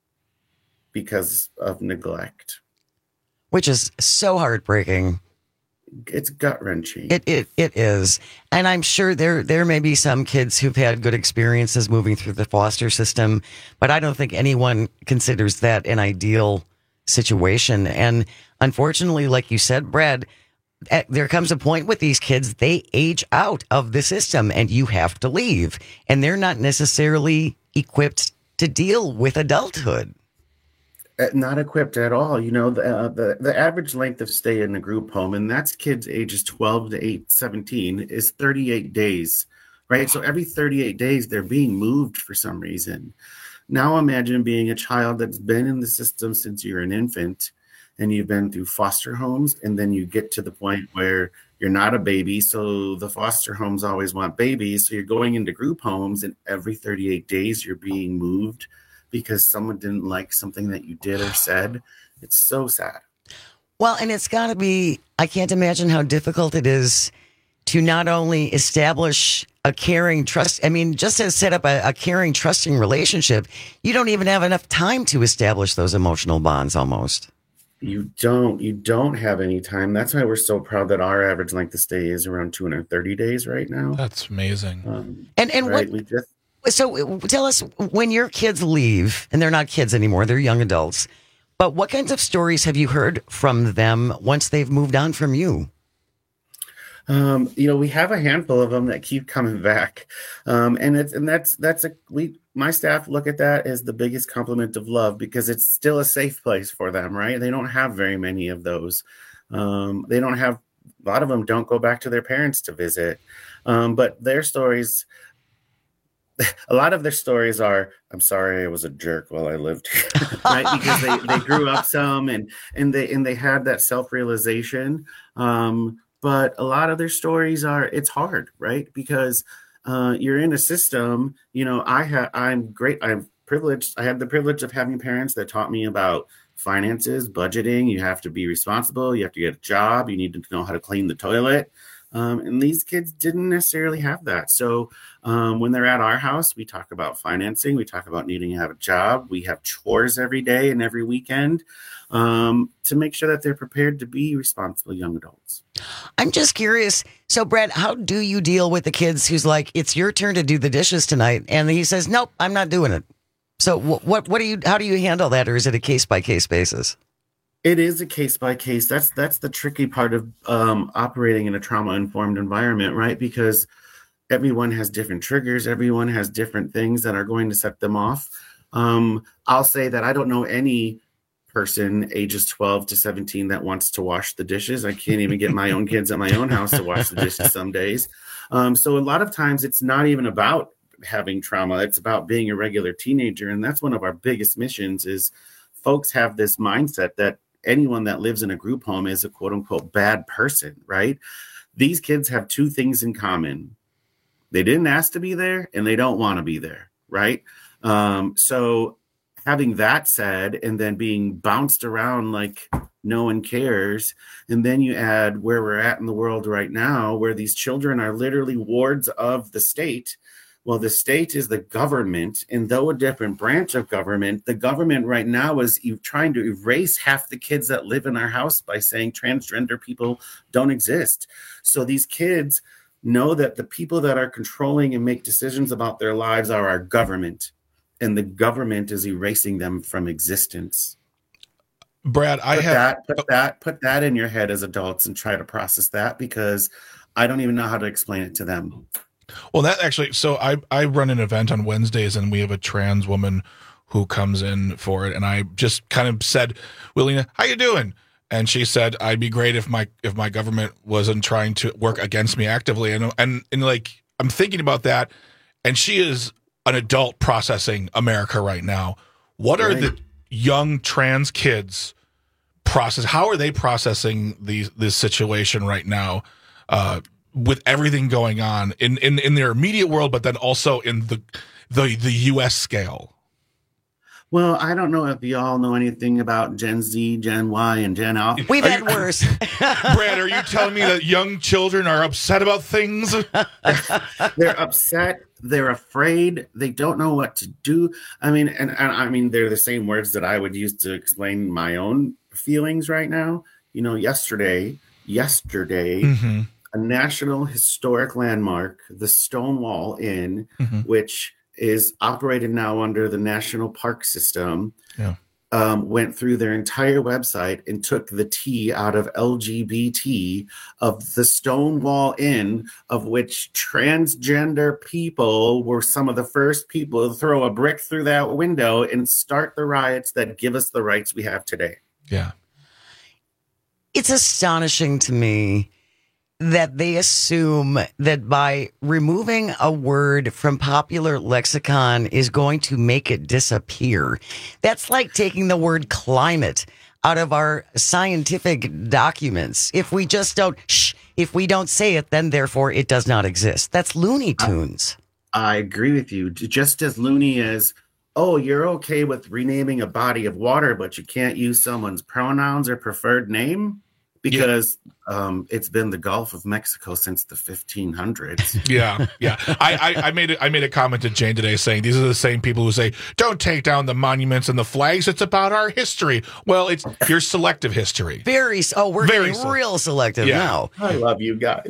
because of neglect. Which is so heartbreaking. It's gut-wrenching. It it it is. And I'm sure there there may be some kids who've had good experiences moving through the foster system, but I don't think anyone considers that an ideal situation. And unfortunately, like you said, Brad, there comes a point with these kids, they age out of the system and you have to leave. And they're not necessarily equipped to deal with adulthood. Not equipped at all. You know, the, uh, the the average length of stay in a group home, and that's kids ages twelve to eight, seventeen, is thirty-eight days, right? So every thirty-eight days, they're being moved for some reason. Now imagine being a child that's been in the system since you're an infant, and you've been through foster homes, and then you get to the point where you're not a baby, so the foster homes always want babies, so you're going into group homes, and every thirty-eight days, you're being moved because someone didn't like something that you did or said. It's so sad. Well, and it's got to be, I can't imagine how difficult it is to not only establish a caring trust. I mean, just to set up a, a caring, trusting relationship, you don't even have enough time to establish those emotional bonds almost. You don't, you don't have any time. That's why we're so proud that our average length of stay is around two hundred thirty days right now. That's amazing. Um, and and right? what, we just, So tell us, when your kids leave, and they're not kids anymore, they're young adults, but what kinds of stories have you heard from them once they've moved on from you? Um, you know, we have a handful of them that keep coming back. Um, and it's, and that's, that's a, we, my staff look at that as the biggest compliment of love because it's still a safe place for them, right? They don't have very many of those. Um, they don't have, a lot of them don't go back to their parents to visit. Um, but their stories, a lot of their stories are, I'm sorry, I was a jerk while I lived here, right? Because they, they grew up some and, and they, and they had that self-realization. Um, but a lot of their stories are, it's hard, right? Because, uh, you're in a system, you know, I have, I'm great. I'm privileged. I had the privilege of having parents that taught me about finances, budgeting. You have to be responsible. You have to get a job. You need to know how to clean the toilet. Um, and these kids didn't necessarily have that. So um, when they're at our house, we talk about financing. We talk about needing to have a job. We have chores every day and every weekend um, to make sure that they're prepared to be responsible young adults. I'm just curious. So, Brad, how do you deal with the kids who's like, it's your turn to do the dishes tonight? And he says, nope, I'm not doing it. So what, what, what do you, how do you handle that? Or is it a case by case basis? It is a case by case. That's that's the tricky part of um, operating in a trauma-informed environment, right? Because everyone has different triggers. Everyone has different things that are going to set them off. Um, I'll say that I don't know any person ages twelve to seventeen that wants to wash the dishes. I can't even get my own kids at my own house to wash the dishes some days. Um, so a lot of times it's not even about having trauma. It's about being a regular teenager. And that's one of our biggest missions is folks have this mindset that anyone that lives in a group home is a quote unquote bad person, right? These kids have two things in common. They didn't ask to be there and they don't want to be there, right? Um, so having that said, and then being bounced around like no one cares, and then you add where we're at in the world right now, where these children are literally wards of the state. Well, the state is the government, and though a different branch of government, the government right now is e- trying to erase half the kids that live in our house by saying transgender people don't exist. So these kids know that the people that are controlling and make decisions about their lives are our government, and the government is erasing them from existence. Brad, I put have that, put that, put that in your head as adults and try to process that, because I don't even know how to explain it to them. Well, that actually, so I, I run an event on Wednesdays, and we have a trans woman who comes in for it. And I just kind of said, Willina, how you doing? And she said, I'd be great if my, if my government wasn't trying to work against me actively. And, and, and like, I'm thinking about that, and she is an adult processing America right now. What are right. the young trans kids process? How are they processing the, this situation right now? Uh, with everything going on in, in, in their immediate world, but then also in the, the, the U S scale? Well, I don't know if y'all know anything about Gen Z, Gen Y, and Gen Alpha. We've are had you, worse. Brad, are you telling me that young children are upset about things? They're upset. They're afraid. They don't know what to do. I mean, and, and I mean, they're the same words that I would use to explain my own feelings right now. You know, yesterday, yesterday, mm-hmm. a national historic landmark, the Stonewall Inn, mm-hmm. which is operated now under the National Park System, yeah. um, went through their entire website and took the T out of L G B T of the Stonewall Inn, of which transgender people were some of the first people to throw a brick through that window and start the riots that give us the rights we have today. Yeah. It's astonishing to me that they assume that by removing a word from popular lexicon is going to make it disappear. That's like taking the word climate out of our scientific documents. If we just don't, shh, if we don't say it, then therefore it does not exist. That's Looney Tunes. I, I agree with you. Just as loony as, oh, you're okay with renaming a body of water, but you can't use someone's pronouns or preferred name? Because yeah. um, it's been the Gulf of Mexico since the fifteen hundreds. Yeah, yeah. I, I, I made it. I made a comment to Jane today saying these are the same people who say, "Don't take down the monuments and the flags. It's about our history." Well, it's your selective history. Very. Oh, we're Very getting se- real selective yeah. now. I love you guys.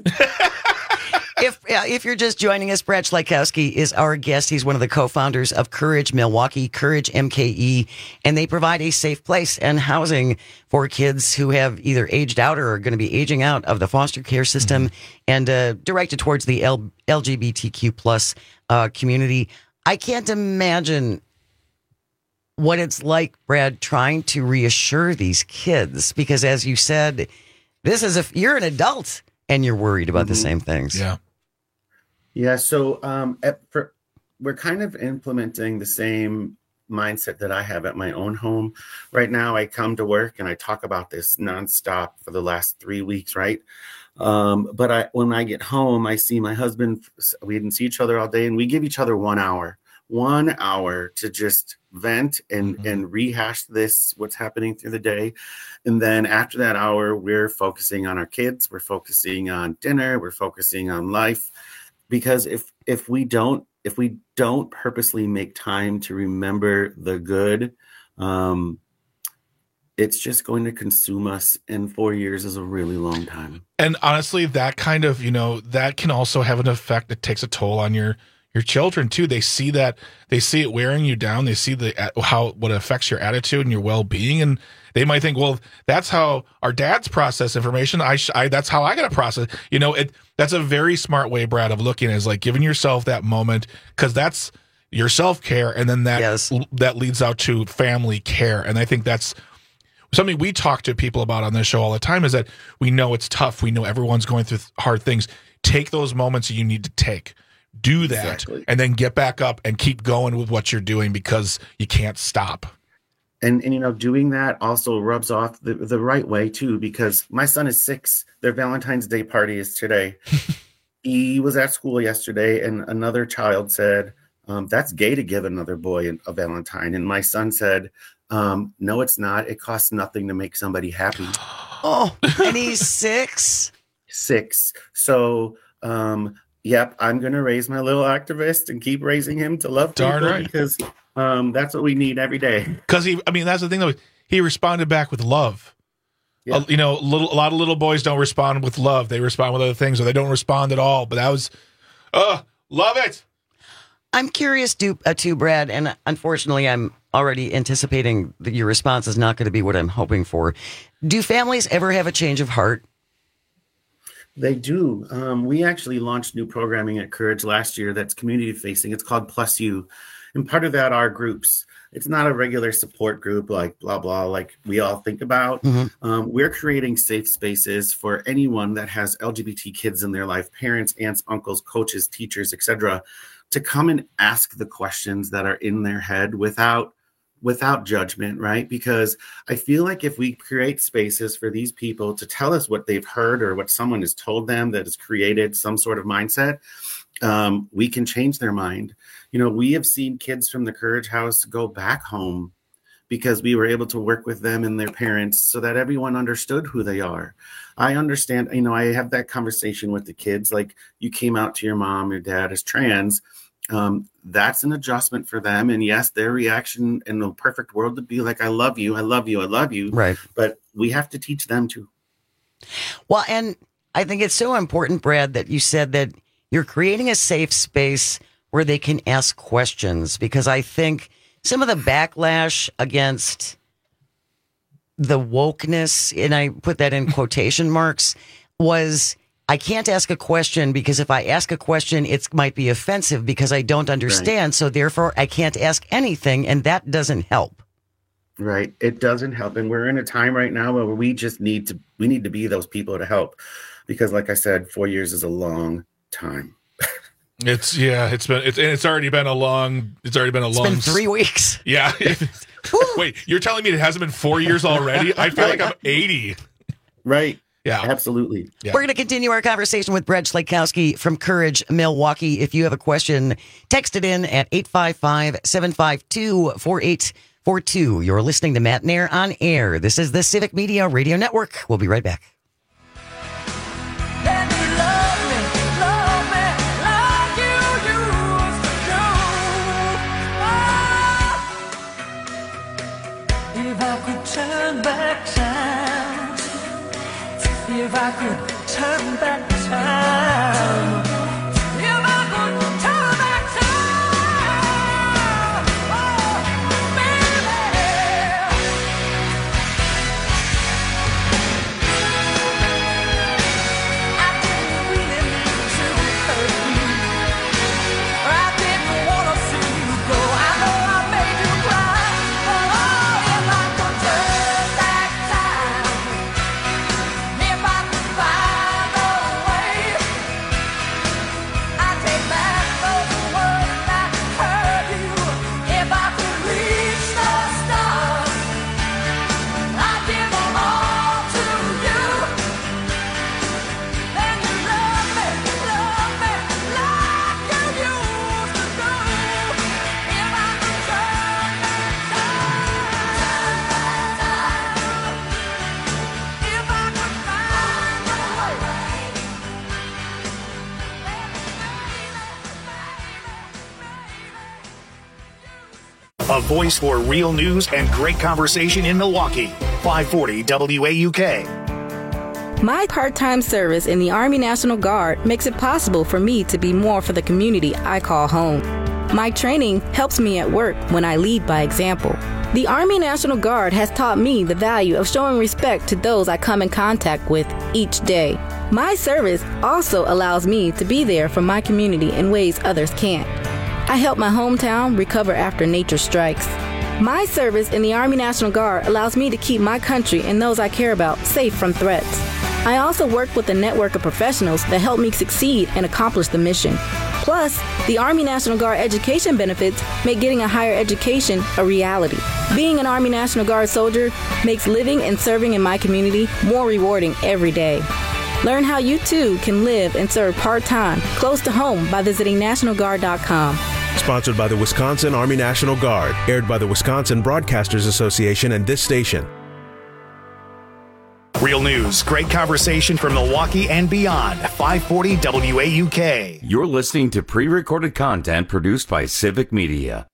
If uh, if you're just joining us, Brad Schleikowski is our guest. He's one of the co-founders of Courage Milwaukee, Courage M K E, and they provide a safe place and housing for kids who have either aged out or are going to be aging out of the foster care system, mm-hmm. and uh, directed towards the L- LGBTQ plus uh, community. I can't imagine what it's like, Brad, trying to reassure these kids, because as you said, this is if you're an adult and you're worried about mm-hmm. the same things. Yeah. Yeah, so um, at, for, we're kind of implementing the same mindset that I have at my own home. Right now, I come to work and I talk about this nonstop for the last three weeks, right? Um, but I, when I get home, I see my husband. We didn't see each other all day, and we give each other one hour, one hour to just vent and, mm-hmm. and rehash this, what's happening through the day. And then after that hour, we're focusing on our kids. We're focusing on dinner. We're focusing on life. Because if if we don't if we don't purposely make time to remember the good, um, it's just going to consume us. And four years is a really long time. And honestly, that kind of, you know, that can also have an effect that takes a toll on your your children too. They see that, they see it wearing you down. They see the how what affects your attitude and your well-being, and they might think, well, that's how our dads process information. I, sh- I that's how I got to process. You know, it. That's a very smart way, Brad, of looking, is like giving yourself that moment, because that's your self-care, and then that yes. that leads out to family care. And I think that's something we talk to people about on this show all the time, is that we know it's tough. We know everyone's going through hard things. Take those moments you need to take. Do that, exactly. And then get back up and keep going with what you're doing, because you can't stop. And, and you know, doing that also rubs off the, the right way, too, because my son is six. Their Valentine's Day party is today. He was at school yesterday, and another child said, um, that's gay to give another boy a Valentine. And my son said, um, no, it's not. It costs nothing to make somebody happy. Oh, and he's six? Six. So, um, yep, I'm going to raise my little activist and keep raising him to love Darn people right. because um, that's what we need every day. Because he, I mean, that's the thing though. He responded back with love. Yeah. Uh, you know, little, a lot of little boys don't respond with love. They respond with other things, or they don't respond at all. But that was, uh, love it. I'm curious, do, uh, too, Brad, and unfortunately, I'm already anticipating that your response is not going to be what I'm hoping for. Do families ever have a change of heart? They do. Um, we actually launched new programming at Courage last year that's community facing. It's called Plus You. And part of that are groups. It's not a regular support group like blah, blah, like we all think about. Mm-hmm. Um, we're creating safe spaces for anyone that has L G B T kids in their life, parents, aunts, uncles, coaches, teachers, et cetera, to come and ask the questions that are in their head without without judgment, right? Because I feel like if we create spaces for these people to tell us what they've heard or what someone has told them that has created some sort of mindset, um, we can change their mind. You know, we have seen kids from the Courage House go back home because we were able to work with them and their parents so that everyone understood who they are. I understand, you know, I have that conversation with the kids, like you came out to your mom, your dad as trans. Um, that's an adjustment for them. And yes, their reaction in the perfect world would be like, I love you, I love you, I love you. Right. But we have to teach them to. Well, and I think it's so important, Brad, that you said that you're creating a safe space where they can ask questions, because I think some of the backlash against the wokeness, and I put that in quotation marks, was I can't ask a question because if I ask a question, it might be offensive because I don't understand. Right. So therefore, I can't ask anything, and that doesn't help. Right. It doesn't help. And we're in a time right now where we just need to, we need to be those people to help. Because like I said, four years is a long time. It's yeah, it's been it's it's already been a long it's already been a it's long been three weeks. Yeah. Wait, you're telling me it hasn't been four years already? I feel like I'm eighty. Right. Yeah. Absolutely. Yeah. We're going to continue our conversation with Brad Slakowski from Courage Milwaukee. If you have a question, text it in at eight five five, seven five two, four eight four two. You're listening to Matt Nair on Air. This is the Civic Media Radio Network. We'll be right back. Turn back time. If I could turn back time. If I could turn back time. Oh, baby. I didn't really mean to hurt you. I didn't want to see you go. I know I made you cry. But oh, if I could turn back time. If I could find a way, I'd take back those words that hurt you. If I could reach the stars, I'd give them all to you. Then you love me, love me like you used to do. If I could turn back time, if I could find a A voice for real news and great conversation in Milwaukee. five forty W A U K. My part-time service in the Army National Guard makes it possible for me to be more for the community I call home. My training helps me at work when I lead by example. The Army National Guard has taught me the value of showing respect to those I come in contact with each day. My service also allows me to be there for my community in ways others can't. I help my hometown recover after nature strikes. My service in the Army National Guard allows me to keep my country and those I care about safe from threats. I also work with a network of professionals that help me succeed and accomplish the mission. Plus, the Army National Guard education benefits make getting a higher education a reality. Being an Army National Guard soldier makes living and serving in my community more rewarding every day. Learn how you too can live and serve part-time close to home by visiting National Guard dot com. Sponsored by the Wisconsin Army National Guard. Aired by the Wisconsin Broadcasters Association and this station. Real news, great conversation from Milwaukee and beyond. five forty W A U K. You're listening to pre-recorded content produced by Civic Media.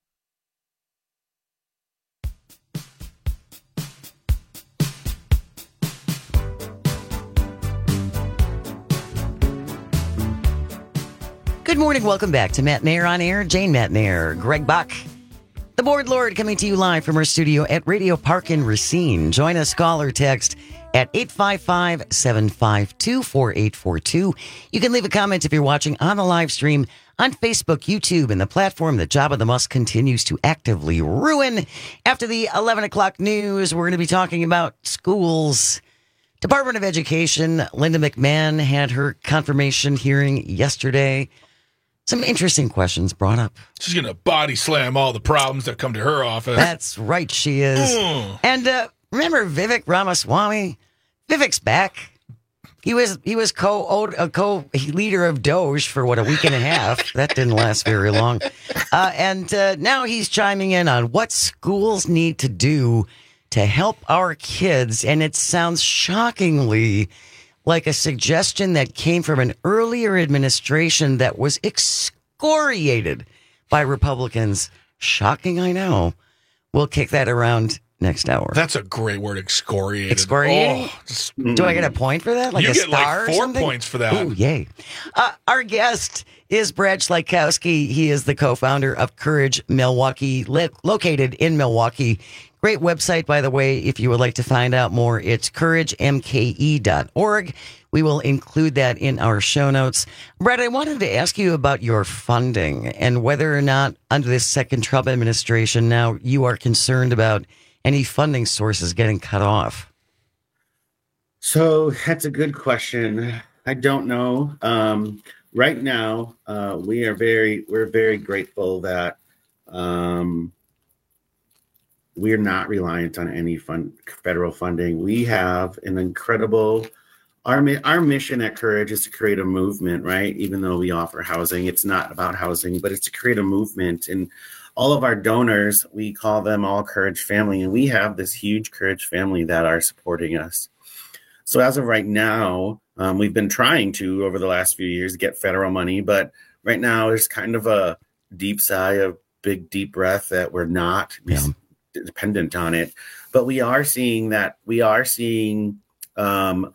Good morning. Welcome back to Matt Mayer on Air. Jane Matt Mayer, Greg Buck, the board lord, coming to you live from our studio at Radio Park in Racine. Join us, call or text at eight five five, seven five two, four eight four two. You can leave a comment if you're watching on the live stream on Facebook, YouTube, and the platform that Jabba the Musk continues to actively ruin. After the eleven o'clock news, we're going to be talking about schools. Department of Education, Linda McMahon had her confirmation hearing yesterday. Some interesting questions brought up. She's going to body slam all the problems that come to her office. That's right, she is. Mm. And uh, remember Vivek Ramaswamy? Vivek's back. He was he was co uh, co leader of Doge for what, a week and a half. That didn't last very long. Uh, and uh, now he's chiming in on what schools need to do to help our kids. And it sounds shockingly like a suggestion that came from an earlier administration that was excoriated by Republicans. Shocking, I know. We'll kick that around next hour. That's a great word, excoriated. Excoriating? Oh, just, Do I get a point for that? Like you a get star like or four something? points for that. Ooh, yay. Uh, our guest is Brad Schleikowski. He is the co-founder of Courage Milwaukee, li- located in Milwaukee. Great website, by the way, if you would like to find out more. It's courage m k e dot org. We will include that in our show notes. Brad, I wanted to ask you about your funding and whether or not under this second Trump administration now you are concerned about any funding sources getting cut off. So that's a good question. I don't know. Um, right now, uh, we are very, we're very grateful that um, we are not reliant on any fund, federal funding. We have an incredible, our, our mission at Courage is to create a movement, right? Even though we offer housing, it's not about housing, but it's to create a movement. And all of our donors, we call them all Courage family. And we have this huge Courage family that are supporting us. So as of right now, um, we've been trying to, over the last few years, get federal money. But right now, there's kind of a deep sigh, a big, deep breath that we're not yeah. dependent on it. But we are seeing that we are seeing um,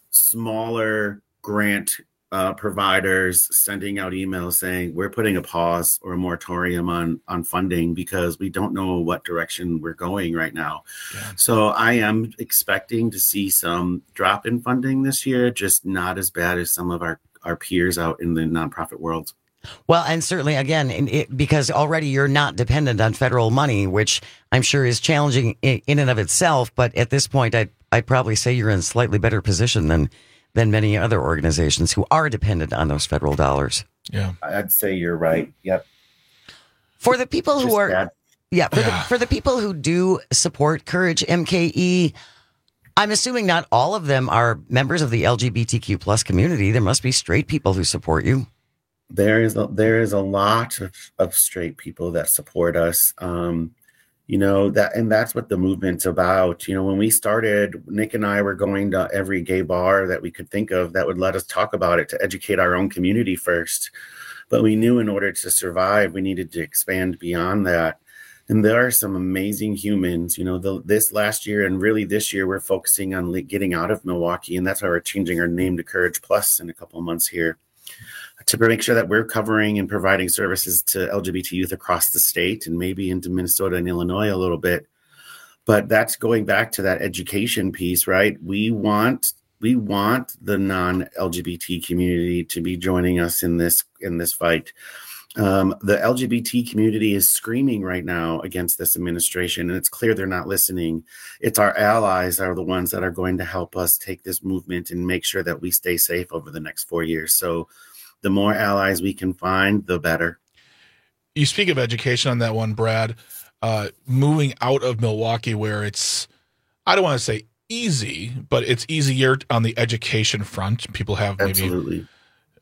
smaller grant uh, providers sending out emails saying we're putting a pause or a moratorium on on funding because we don't know what direction we're going right now. Yeah. So I am expecting to see some drop in funding this year, just not as bad as some of our, our peers out in the nonprofit world. Well, and certainly, again, in it, because already you're not dependent on federal money, which I'm sure is challenging in, in and of itself. But at this point, I'd, I'd probably say you're in a slightly better position than than many other organizations who are dependent on those federal dollars. Yeah, I'd say you're right. Yep. For the people who Just are, bad. yeah, for, Yeah. The, for the people who do support Courage M K E, I'm assuming not all of them are members of the L G B T Q plus community. There must be straight people who support you. There is a, there is a lot of, of straight people that support us. Um, you know, that, and that's what the movement's about. You know, when we started, Nick and I were going to every gay bar that we could think of that would let us talk about it to educate our own community first. But we knew in order to survive, we needed to expand beyond that. And there are some amazing humans, you know, the, this last year and really this year, we're focusing on le- getting out of Milwaukee. And that's why we're changing our name to Courage Plus in a couple of months here, to make sure that we're covering and providing services to L G B T youth across the state and maybe into Minnesota and Illinois a little bit. But that's going back to that education piece, right? We want we want the non-L G B T community to be joining us in this in this fight. Um, the L G B T community is screaming right now against this administration, and it's clear they're not listening. It's our allies are the ones that are going to help us take this movement and make sure that we stay safe over the next four years. So the more allies we can find, the better. You speak of education on that one, Brad. Uh, moving out of Milwaukee, where it's, I don't want to say easy, but it's easier on the education front. People have maybe Absolutely.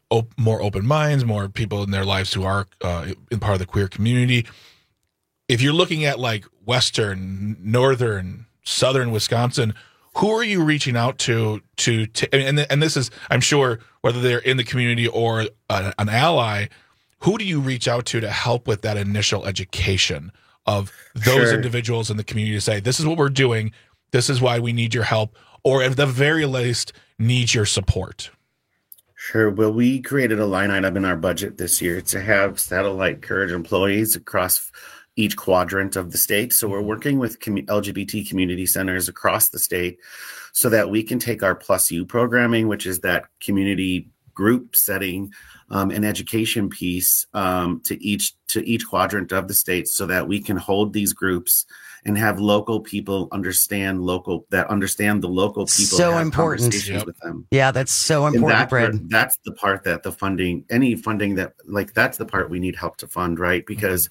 op- more open minds, more people in their lives who are uh, in part of the queer community. If you're looking at like Western, Northern, Southern Wisconsin, who are you reaching out to to, to and and this is, I'm sure, whether they're in the community or a, an ally, who do you reach out to to help with that initial education of those Sure. individuals in the community to say, this is what we're doing, this is why we need your help, or at the very least, need your support? Sure. Well, we created a line item in our budget this year to have Satellite Courage employees across each quadrant of the state. So we're working with commu- L G B T community centers across the state so that we can take our Plus U programming, which is that community group setting um, and education piece um, to each to each quadrant of the state, so that we can hold these groups and have local people understand local that understand the local people. So have important. conversations Yep. with them. Yeah, that's so And important, that's, Brad. where- that's the part that the funding, any funding that, like, that's the part we need help to fund, right? Because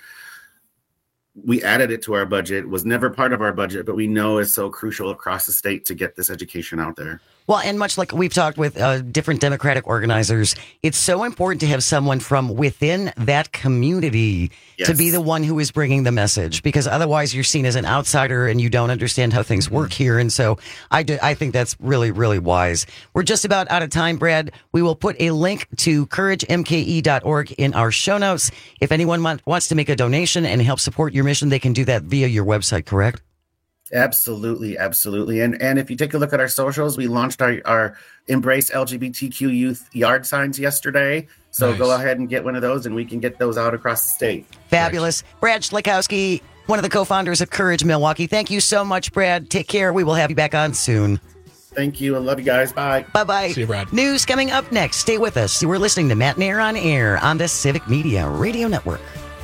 we added it to our budget, it was never part of our budget, but we know it's so crucial across the state to get this education out there. Well, and much like we've talked with uh, different Democratic organizers, it's so important to have someone from within that community to be the one who is bringing the message, because otherwise you're seen as an outsider and you don't understand how things work here. And so I, do, I think that's really, really wise. We're just about out of time, Brad. We will put a link to courage m k e dot org in our show notes. If anyone want, wants to make a donation and help support your mission, they can do that via your website, correct? Absolutely, absolutely. And and if you take a look at our socials, we launched our, our Embrace L G B T Q Youth yard signs yesterday. So Nice. go ahead and get one of those, and we can get those out across the state. Fabulous. Brad Schlickowski, one of the co-founders of Courage Milwaukee. Thank you so much, Brad. Take care. We will have you back on soon. Thank you. I love you guys. Bye. Bye-bye. See you, Brad. News coming up next. Stay with us. We're listening to Matt Nair on Air on the Civic Media Radio Network.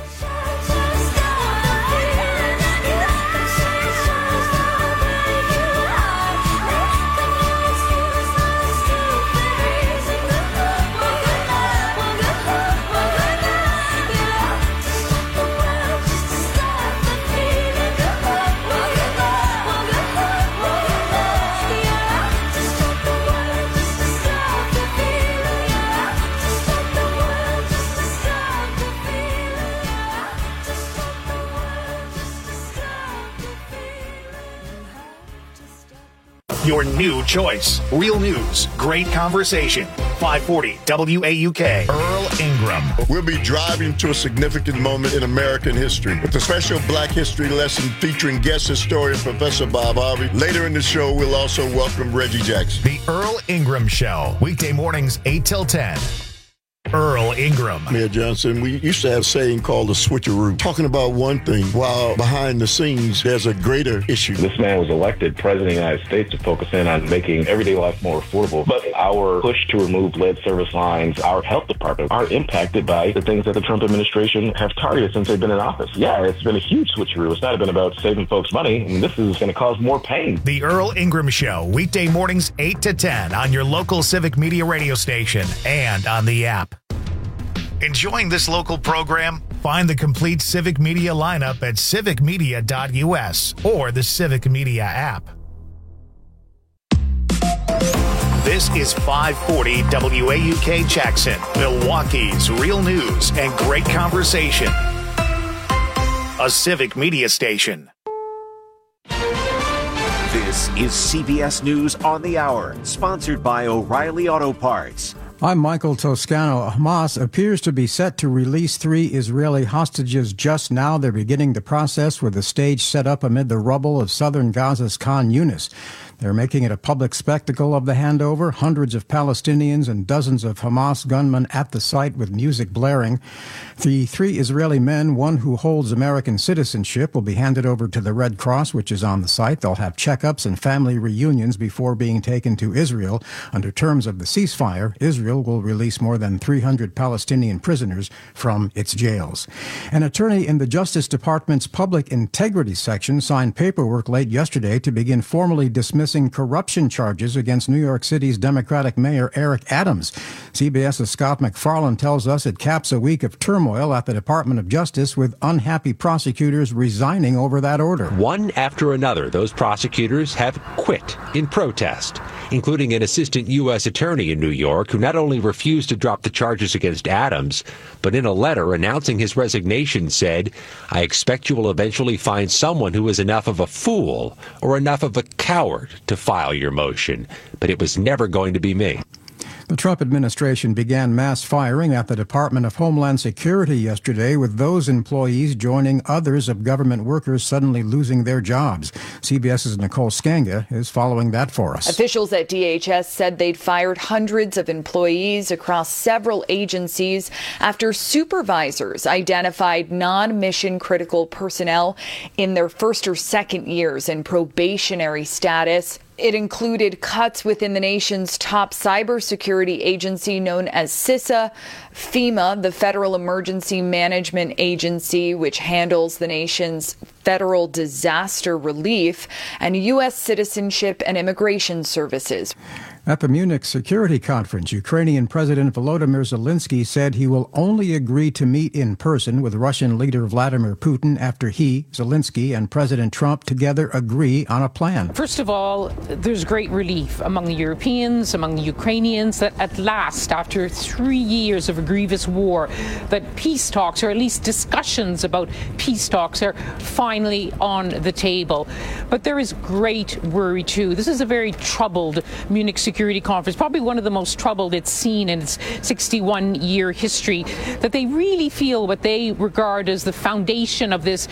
Your new choice. Real news, great conversation. five forty W A U K. Earl Ingram. We'll be driving to a significant moment in American history with a special Black History lesson featuring guest historian Professor Bob Harvey. Later in the show, we'll also welcome Reggie Jackson. The Earl Ingram Show. Weekday mornings, eight till ten. Earl Ingram. Mayor Johnson, we used to have a saying called the switcheroo, talking about one thing while behind the scenes there's a greater issue. This man was elected president of the United States to focus in on making everyday life more affordable. But our push to remove lead service lines, our health department, are impacted by the things that the Trump administration have targeted since they've been in office. Yeah, it's been a huge switcheroo. It's not been about saving folks money. I mean, this is going to cause more pain. The Earl Ingram Show. Weekday mornings, eight to ten on your local Civic Media radio station and on the app. Enjoying this local program? Find the complete Civic Media lineup at civic media dot u s or the Civic Media app. This is five forty W A U K Jackson, Milwaukee's real news and great conversation. A Civic Media station. This is C B S News on the Hour, sponsored by O'Reilly Auto Parts. I'm Michael Toscano. Hamas appears to be set to release three Israeli hostages just now. They're beginning the process with the stage set up amid the rubble of southern Gaza's Khan Yunis. They're making it a public spectacle of the handover. Hundreds of Palestinians and dozens of Hamas gunmen at the site with music blaring. The three Israeli men, one who holds American citizenship, will be handed over to the Red Cross, which is on the site. They'll have checkups and family reunions before being taken to Israel. Under terms of the ceasefire, Israel will release more than three hundred Palestinian prisoners from its jails. An attorney in the Justice Department's Public Integrity Section signed paperwork late yesterday to begin formally dismissing corruption charges against New York City's Democratic Mayor Eric Adams. CBS's Scott McFarland tells us it caps a week of turmoil at the Department of Justice, with unhappy prosecutors resigning over that order. One after another, those prosecutors have quit in protest. including an assistant U S attorney in New York who not only refused to drop the charges against Adams, but in a letter announcing his resignation said, "I expect you will eventually find someone who is enough of a fool or enough of a coward to file your motion, but it was never going to be me." The Trump administration began mass firing at the Department of Homeland Security yesterday, with those employees joining others of government workers suddenly losing their jobs. CBS's Nicole Skanga is following that for us. Officials at D H S said they'd fired hundreds of employees across several agencies after supervisors identified non-mission critical personnel in their first or second years in probationary status. It included cuts within the nation's top cybersecurity agency known as CISA, FEMA, the Federal Emergency Management Agency, which handles the nation's federal disaster relief, and U S Citizenship and Immigration Services. At the Munich Security Conference, Ukrainian President Volodymyr Zelensky said he will only agree to meet in person with Russian leader Vladimir Putin after he, Zelensky, and President Trump together agree on a plan. First of all, there's great relief among the Europeans, among the Ukrainians, that at last, after three years of a grievous war, that peace talks, or at least discussions about peace talks, are finally on the table. But there is great worry, too. This is a very troubled Munich Security Security Conference, probably one of the most troubled it's seen in its sixty-one year history, that they really feel what they regard as the foundation of this